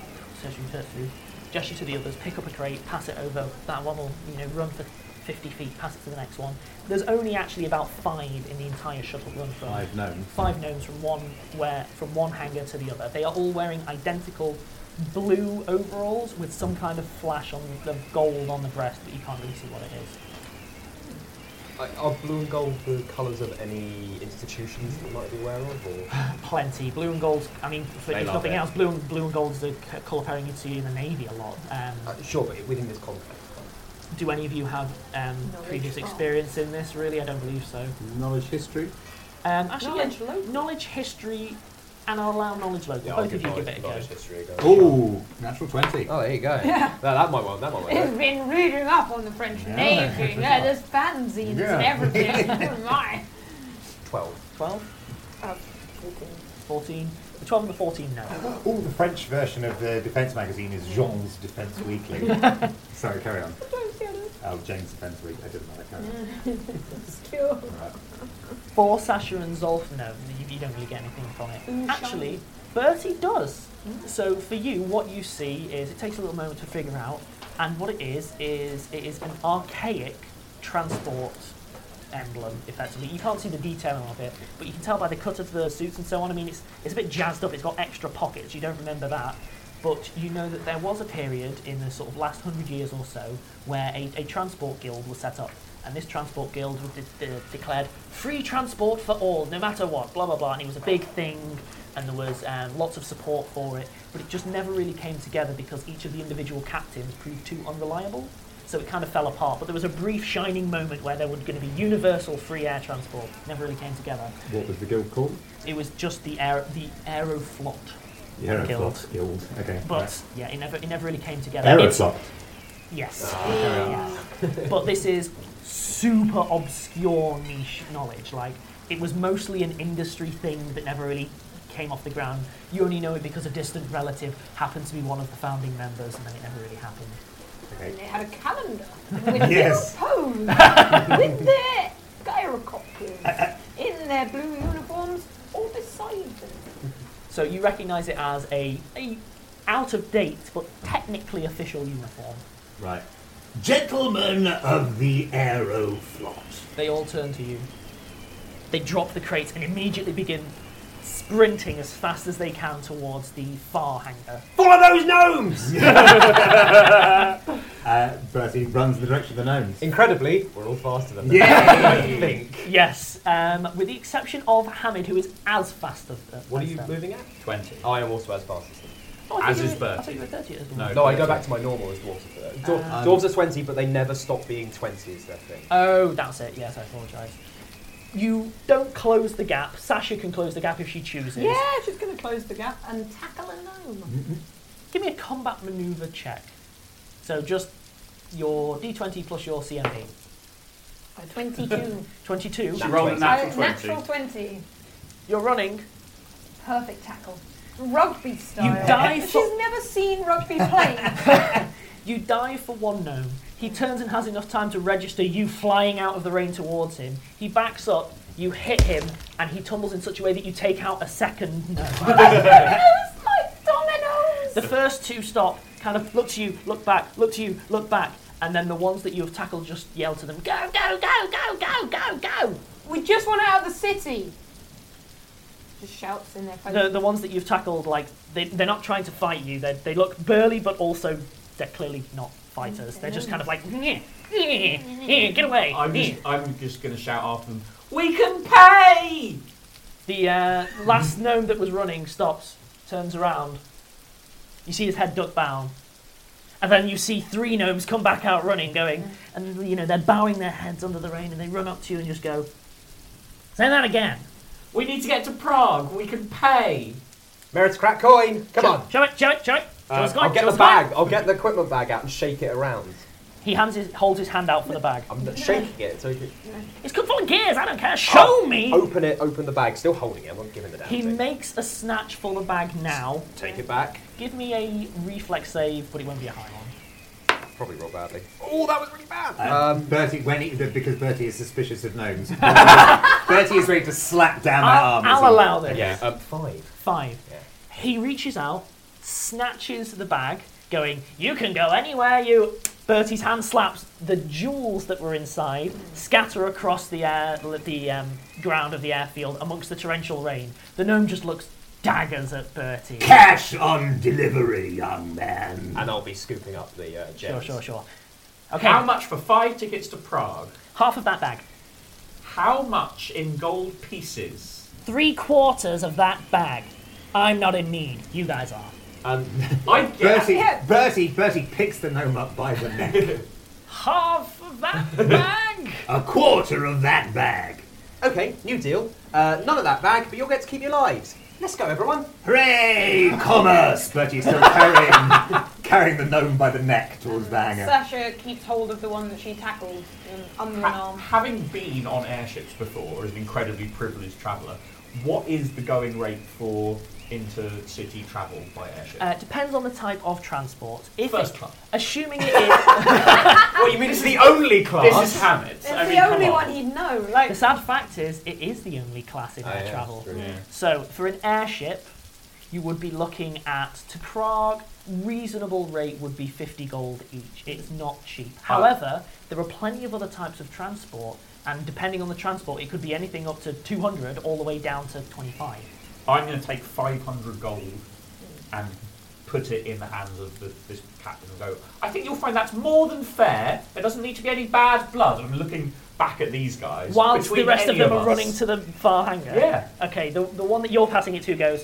gesture to the others, pick up a crate, pass it over. That one will, you know, run for fifty feet, pass it to the next one. There's only actually about five in the entire shuttle run from Five gnomes. Five gnomes from one where from one hangar to the other. They are all wearing identical blue overalls with some kind of flash on the gold on the breast, but you can't really see what it is. Are blue and gold the colours of any institutions that you might be aware of? Or? Plenty. Blue and gold, I mean, for, They if love nothing it. else, blue and, blue and gold is the c- colour pairing you see in the Navy a lot. Um, Uh, sure, but within this context. do any of you have um, previous experience in this, really? I don't believe so. Knowledge history. Um, actually, Knowledge yeah, knowledge history, and I'll allow knowledge local. Yeah, I'll Both of give you give knowledge- it a go. knowledge history a go. Ooh, natural twenty. Oh, there you go. Yeah. That, that might work. That might work. He's been reading up on the French Yeah. Navy. Yeah, there's fanzines Yeah. and everything. Oh my. Twelve. twelve? Uh, fourteen. fourteen? The twelve and the fourteen, no. Oh, the French version of the Defence magazine is Jean's Defence Weekly. Sorry, carry on. Oh, Jane's Defence Week. I didn't know that. Carry on. Still. Right. For Sasha and Zolf, no, you, you don't really get anything from it. Ooh, Actually, Bertie does. So for you, what you see is, it takes a little moment to figure out, and what it is, is it is an archaic transport emblem, effectively. You can't see the detailing of it, but you can tell by the cut of the suits and so on. I mean, it's, it's a bit jazzed up, it's got extra pockets, you don't remember that. But you know that there was a period in the sort of last hundred years or so where a, a transport guild was set up. And this transport guild was de- de- declared free transport for all, no matter what, blah, blah, blah. And it was a big thing, and there was um, lots of support for it. But it just never really came together because each of the individual captains proved too unreliable. So it kind of fell apart. But there was a brief shining moment where there was going to be universal free air transport. Never really came together. What was the guild called? It was just the air, the Aeroflot The Aeroflot Guild. Guild. Okay. But right. yeah, it never, it never really came together. It's- Aeroflot. Yes. Ah, carry on. Yeah. But this is super obscure niche knowledge. Like, it was mostly an industry thing that never really came off the ground. You only know it because a distant relative happened to be one of the founding members, and then it never really happened. Okay. And they had a calendar with Yes. their pose, with their gyrocopters in their blue uniforms, all beside them. So you recognise it as a, a out of date but technically official uniform. Right. Gentlemen of the Aeroflot. They all turn to you. They drop the crates and immediately begin sprinting as fast as they can towards the far hangar. Follow those gnomes! uh, Bertie runs in the direction of the gnomes. Incredibly, we're all faster than them. Yeah! I think. Yes, um, with the exception of Hamid, who is as fast as them. What are you moving at? twenty. I am also as fast as them. Oh, I As thought you is were- I Bertie. thought you were thirty as well. No, No, I go Bertie. back to my normal as dwarves. Are thirty. Dwar- Um, dwarves are twenty, but they never stop being twenty is their thing. Oh, that's it. Yes, I apologise. You don't close the gap. Sasha can close the gap if she chooses. Yeah, she's going to close the gap and tackle a gnome. Give me a combat manoeuvre check. So just your D twenty plus your C M P. Uh, twenty-two. twenty-two. She rolled a natural Uh, twenty. natural twenty. You're running. Perfect tackle. Rugby style. You dive She's for- never seen rugby played. You dive for one gnome. He turns and has enough time to register you flying out of the rain towards him. He backs up, you hit him, and he tumbles in such a way that you take out a second gnome. It's like dominoes. The first two stop, kind of look to you, look back, look to you, look back, and then the ones that you have tackled just yell to them, go, go, go, go, go, go, go! We just want out of the city. Just shouts in their face. The, the ones that you've tackled, like, they, they're not trying to fight you. They they look burly, but also they're clearly not fighters. They're just kind of like, "Nyeh, nyeh, nyeh, get away. I'm nyeh." just, I'm just going to shout after them, we can pay! The uh, last gnome that was running stops, turns around. You see his head duck down. And then you see three gnomes come back out running, going, and you know, they're bowing their heads under the rain, and they run up to you and just go, say that again. We need to get to Prague, we can pay! Meritocrat coin! Come show, on! Show it, show it, show it. Show Uh, us coin, I'll get show the us coin. bag. I'll get the equipment bag out and shake it around. He hands his, holds his hand out for the bag. I'm not shaking it. So you can... It's good full of gears, I don't care, show me! Open it, open the bag. Still holding it, I'm not giving the damn He thing. makes a snatch full of bag now. Take it back. Give me a reflex save, but it won't be a high one. Probably roll badly. Oh, that was really bad. Uh, um, Bertie, when he, because Bertie is suspicious of gnomes, Bertie is ready to slap down that I'll, arm. as I'll he- allow this. Yeah, um, five. Five. Yeah. He reaches out, snatches the bag, going, you can go anywhere you... Bertie's hand slaps. The jewels that were inside scatter across the air, the um, ground of the airfield amongst the torrential rain. The gnome just looks daggers at Bertie. Cash on delivery, young man. And I'll be scooping up the uh, gems. Sure, sure, sure. Okay. How much for five tickets to Prague? Half of that bag. How much in gold pieces? Three quarters of that bag. I'm not in need. You guys are. Um, I Bertie, Yeah. Bertie, Bertie picks the gnome up by the neck. Half of that bag? A quarter of that bag. Okay, new deal. Uh, none of that bag, but you'll get to keep your lives. Let's go, everyone. Hooray, commerce! Bertie's still carrying, carrying the gnome by the neck towards the hangar. Sasha keeps hold of the one that she tackled um, under an Ha- arm. having been on airships before as an incredibly privileged traveller, what is the going rate for inter-city travel by airship? Uh, depends on the type of transport. If First it- class. Assuming it is... What, you mean it's the only class? This is Hammett. It's I the mean, come only on. one he'd know. Like, The sad fact is, it is the only class in Oh, air yeah, travel. that's true. Yeah. So, for an airship, you would be looking at, to Prague, reasonable rate would be fifty gold each. It's not cheap. However, there are plenty of other types of transport, and depending on the transport, it could be anything up to two hundred all the way down to twenty-five. I'm going to take five hundred gold and put it in the hands of the, this captain and go, I think you'll find that's more than fair. There doesn't need to be any bad blood. I'm looking back at these guys. Whilst the Between rest of any them are us- running to the far hangar. Yeah. Okay, the, the one that you're passing it to goes,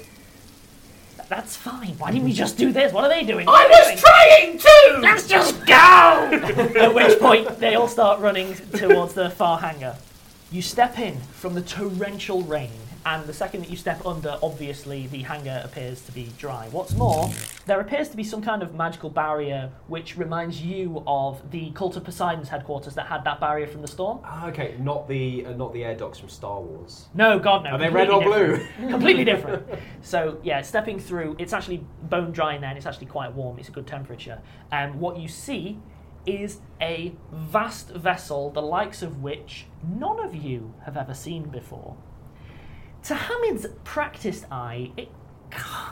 that's fine. Why didn't we just do this? What are they doing? I What are they was doing? trying to! Let's just go! At which point, they all start running towards the far hangar. You step in from the torrential rain, and the second that you step under, obviously, the hangar appears to be dry. What's more, there appears to be some kind of magical barrier which reminds you of the Cult of Poseidon's headquarters that had that barrier from the storm. Ah, okay, not the uh, not the air docks from Star Wars. No, God, no. Are they red or completely blue? different. Completely different. So, yeah, stepping through, it's actually bone dry in there, and it's actually quite warm. It's a good temperature. And what you see is a vast vessel, the likes of which none of you have ever seen before. To Hamid's practiced eye, it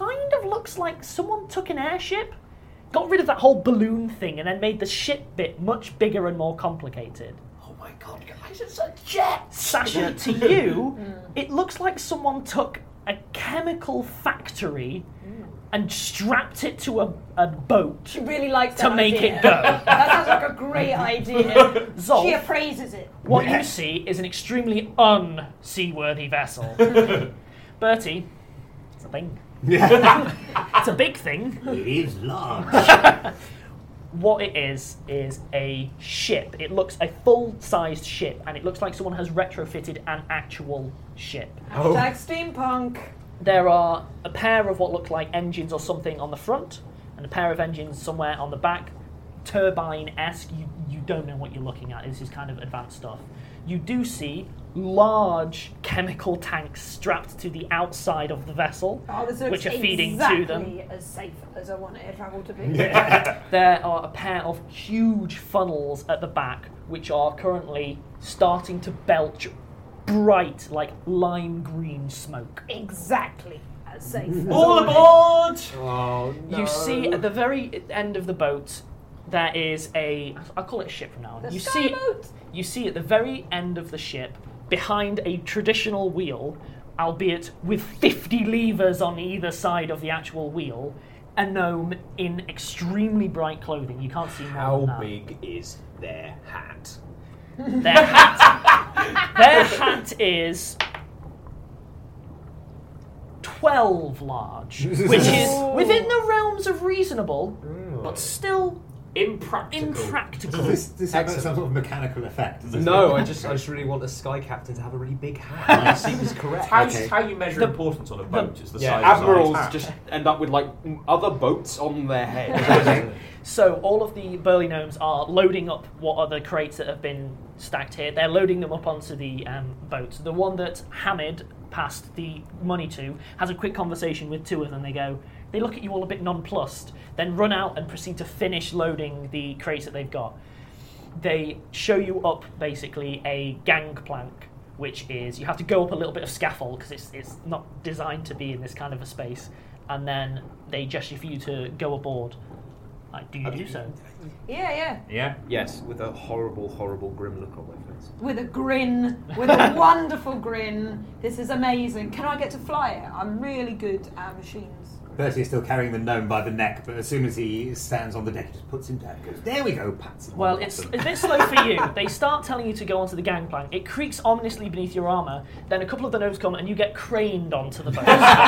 kind of looks like someone took an airship, got rid of that whole balloon thing, and then made the ship bit much bigger and more complicated. Oh my god, guys, it's a jet! Sasha, to you, it looks like someone took a chemical factory and strapped it to a, a boat She really likes to that make idea. it go. That sounds like a great idea. Zolf, She appraises it. what you see is an extremely un-seaworthy vessel. Bertie, it's a thing. It's a big thing. It is large. What it is, is a ship. It looks a full-sized ship, and it looks like someone has retrofitted an actual ship. Hashtag steampunk. There are a pair of what look like engines or something on the front, and a pair of engines somewhere on the back. Turbine-esque. You, you don't know what you're looking at. This is kind of advanced stuff. You do see large chemical tanks strapped to the outside of the vessel, Oh, this looks which are feeding exactly to them. as safe as I want air travel to be. There are a pair of huge funnels at the back, which are currently starting to belch bright, like lime green smoke. Exactly as safe. as All I want aboard! Oh, no. You see at the very end of the boat, there is a, I'll call it a ship from now on. The You sky see, boat. you see at the very end of the ship, behind a traditional wheel, albeit with fifty levers on either side of the actual wheel, a gnome in extremely bright clothing. You can't see more How than that. big is their hat? Their hat, their hat is twelve large, which is within the realms of reasonable, but still Impractical. impractical. Does this, does have some sort of mechanical effect? Does this No, look- I just I just really want a sky captain to have a really big hat. That seems correct. How, Okay. how you measure The- importance on a boat is the Yeah, size admirals of the just end up with like other boats on their head. So all of the burly gnomes are loading up what are the crates that have been stacked here. They're loading them up onto the um, boat. The one that Hamid passed the money to has a quick conversation with two of them. They go, they look at you all a bit nonplussed, then run out and proceed to finish loading the crates that they've got. They show you up basically a gangplank, which is you have to go up a little bit of scaffold because it's it's not designed to be in this kind of a space, and then they gesture for you to go aboard. Like, do you do so? Yeah, yeah. Yeah. Yes, with a horrible, horrible, grim look on my face. With a grin, with a wonderful grin. This is amazing. Can I get to fly it? I'm really good at machines. Bertie is still carrying the gnome by the neck, but as soon as he stands on the deck, he just puts him down. Goes, there we go, pats him on Well, the it's bottom. a bit slow for you. They start telling you to go onto the gangplank. It creaks ominously beneath your armour. Then a couple of the gnomes come and you get craned onto the boat.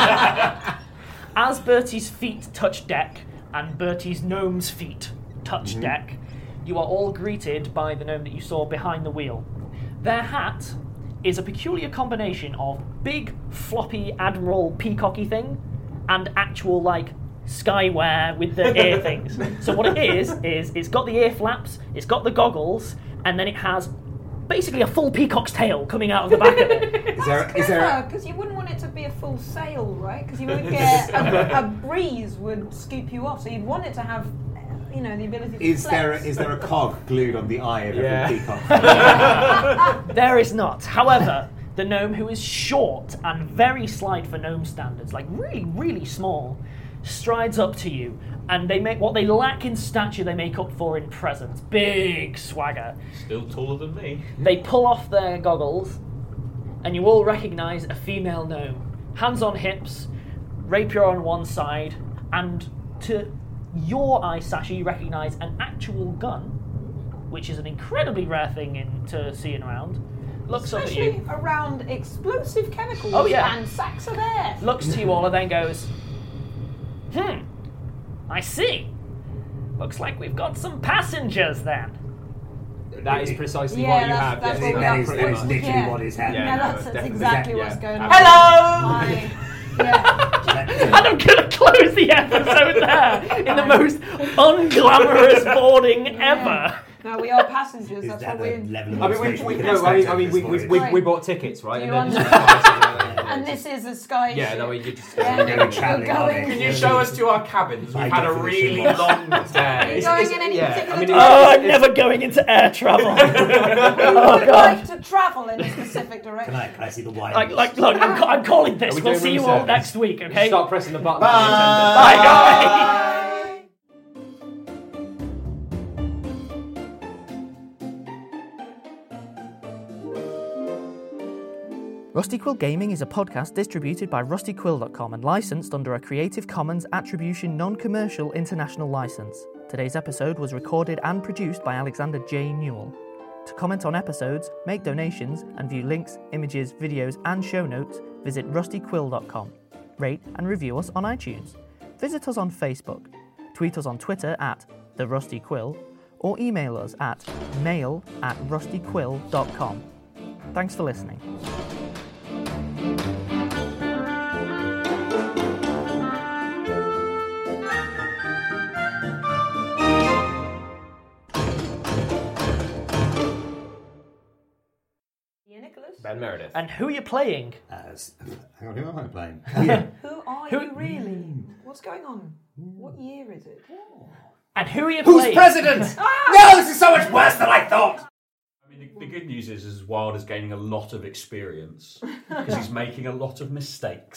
As Bertie's feet touch deck and Bertie's gnome's feet touch Mm-hmm. deck, you are all greeted by the gnome that you saw behind the wheel. Their hat is a peculiar combination of big, floppy, admiral peacocky thing and actual, like, skywear with the ear things. So what it is, is it's got the ear flaps, it's got the goggles, and then it has basically a full peacock's tail coming out of the back of it. Is there, is there, Because you wouldn't want it to be a full sail, right? Because you would get a, a breeze would scoop you off. So you'd want it to have, you know, the ability to is flex. there is there a cog glued on the eye of Yeah. every peacock? There is not. However, the gnome, who is short and very slight for gnome standards, like really, really small, strides up to you, and they make what they lack in stature, they make up for in presence. Big swagger. Still taller than me. They pull off their goggles, and you all recognise a female gnome. Hands on hips, rapier on one side, and to your eye, Sasha, you recognise an actual gun, which is an incredibly rare thing in, to see around. Looks up at Especially you, around explosive chemicals Oh, yeah. and sacks of air. looks to you all, and then goes, Hmm, I see. Looks like we've got some passengers then. That is precisely Yeah, what you that's- have. that's yes, what we that have. is, that is literally Yeah. what is happening. Yeah, no, that's, that's definitely. exactly Yeah. what's going on. Hello! I, yeah. And I'm gonna close the episode there in the most unglamorous boarding ever. No, we are passengers. Is That's that what we're. the level of I mean, we, information we, we can no, I mean, expect I mean, at we, this we, voyage? we, Right. we bought tickets, right? Do And you then just understand? And this is a sky yeah, ship. no, we could just. Yeah, We're going we're travelling, going- aren't we? Can you show us to our cabins? We've High had a definition really watch. long Are you day. going in any yeah, particular I mean, direction? Oh, I'm never going into air travel. We Oh, would God. like to travel in a specific Can direction. I, can I see the wine? Like, like, look, I'm, ca- I'm calling this. Are we We'll doing see room you all service? next week, Just okay? start pressing the button. Bye, guys. Rusty Quill Gaming is a podcast distributed by rusty quill dot com and licensed under a Creative Commons Attribution Non-Commercial International License. Today's episode was recorded and produced by Alexander J. Newell. To comment on episodes, make donations, and view links, images, videos, and show notes, visit rusty quill dot com. Rate and review us on iTunes. Visit us on Facebook. Tweet us on Twitter at The Rusty Quill, or email us at mail at rusty quill dot com. Thanks for listening. Yeah, Nicholas. Ben Meredith. And who are you playing? As, hang on, who am I playing? Who are Who- you really? What's going on? What year is it? And who are you Who's playing? president? No, this is so much worse than I thought. I mean, the, the good news is, is Wild is gaining a lot of experience because he's making a lot of mistakes.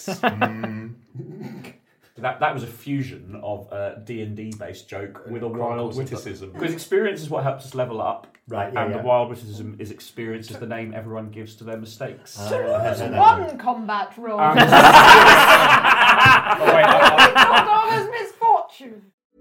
That that was a fusion of a D and D based joke with a wild witticism. Because experience is what helps us level up. Right, yeah, and yeah. the wild witticism is experience is the name everyone gives to their mistakes. So there was one combat roll. Um, oh, wait, not all as misfortune.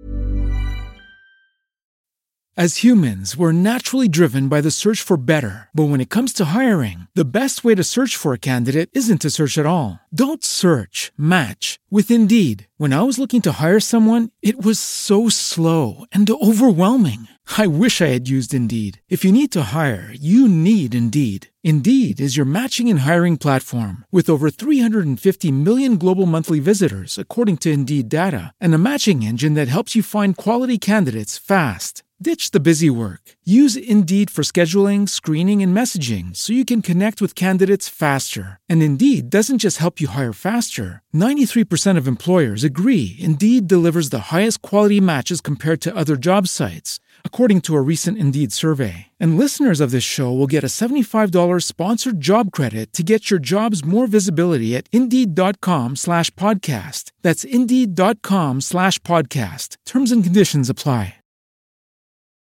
As humans, we're naturally driven by the search for better. But when it comes to hiring, the best way to search for a candidate isn't to search at all. Don't search, match with Indeed. When I was looking to hire someone, it was so slow and overwhelming. I wish I had used Indeed. If you need to hire, you need Indeed. Indeed is your matching and hiring platform with over three hundred fifty million global monthly visitors, according to Indeed data, and a matching engine that helps you find quality candidates fast. Ditch the busy work. Use Indeed for scheduling, screening, and messaging so you can connect with candidates faster. And Indeed doesn't just help you hire faster. ninety-three percent of employers agree Indeed delivers the highest quality matches compared to other job sites, according to a recent Indeed survey. And listeners of this show will get a seventy-five dollars sponsored job credit to get your jobs more visibility at Indeed.com slash podcast. That's Indeed.com slash podcast. Terms and conditions apply.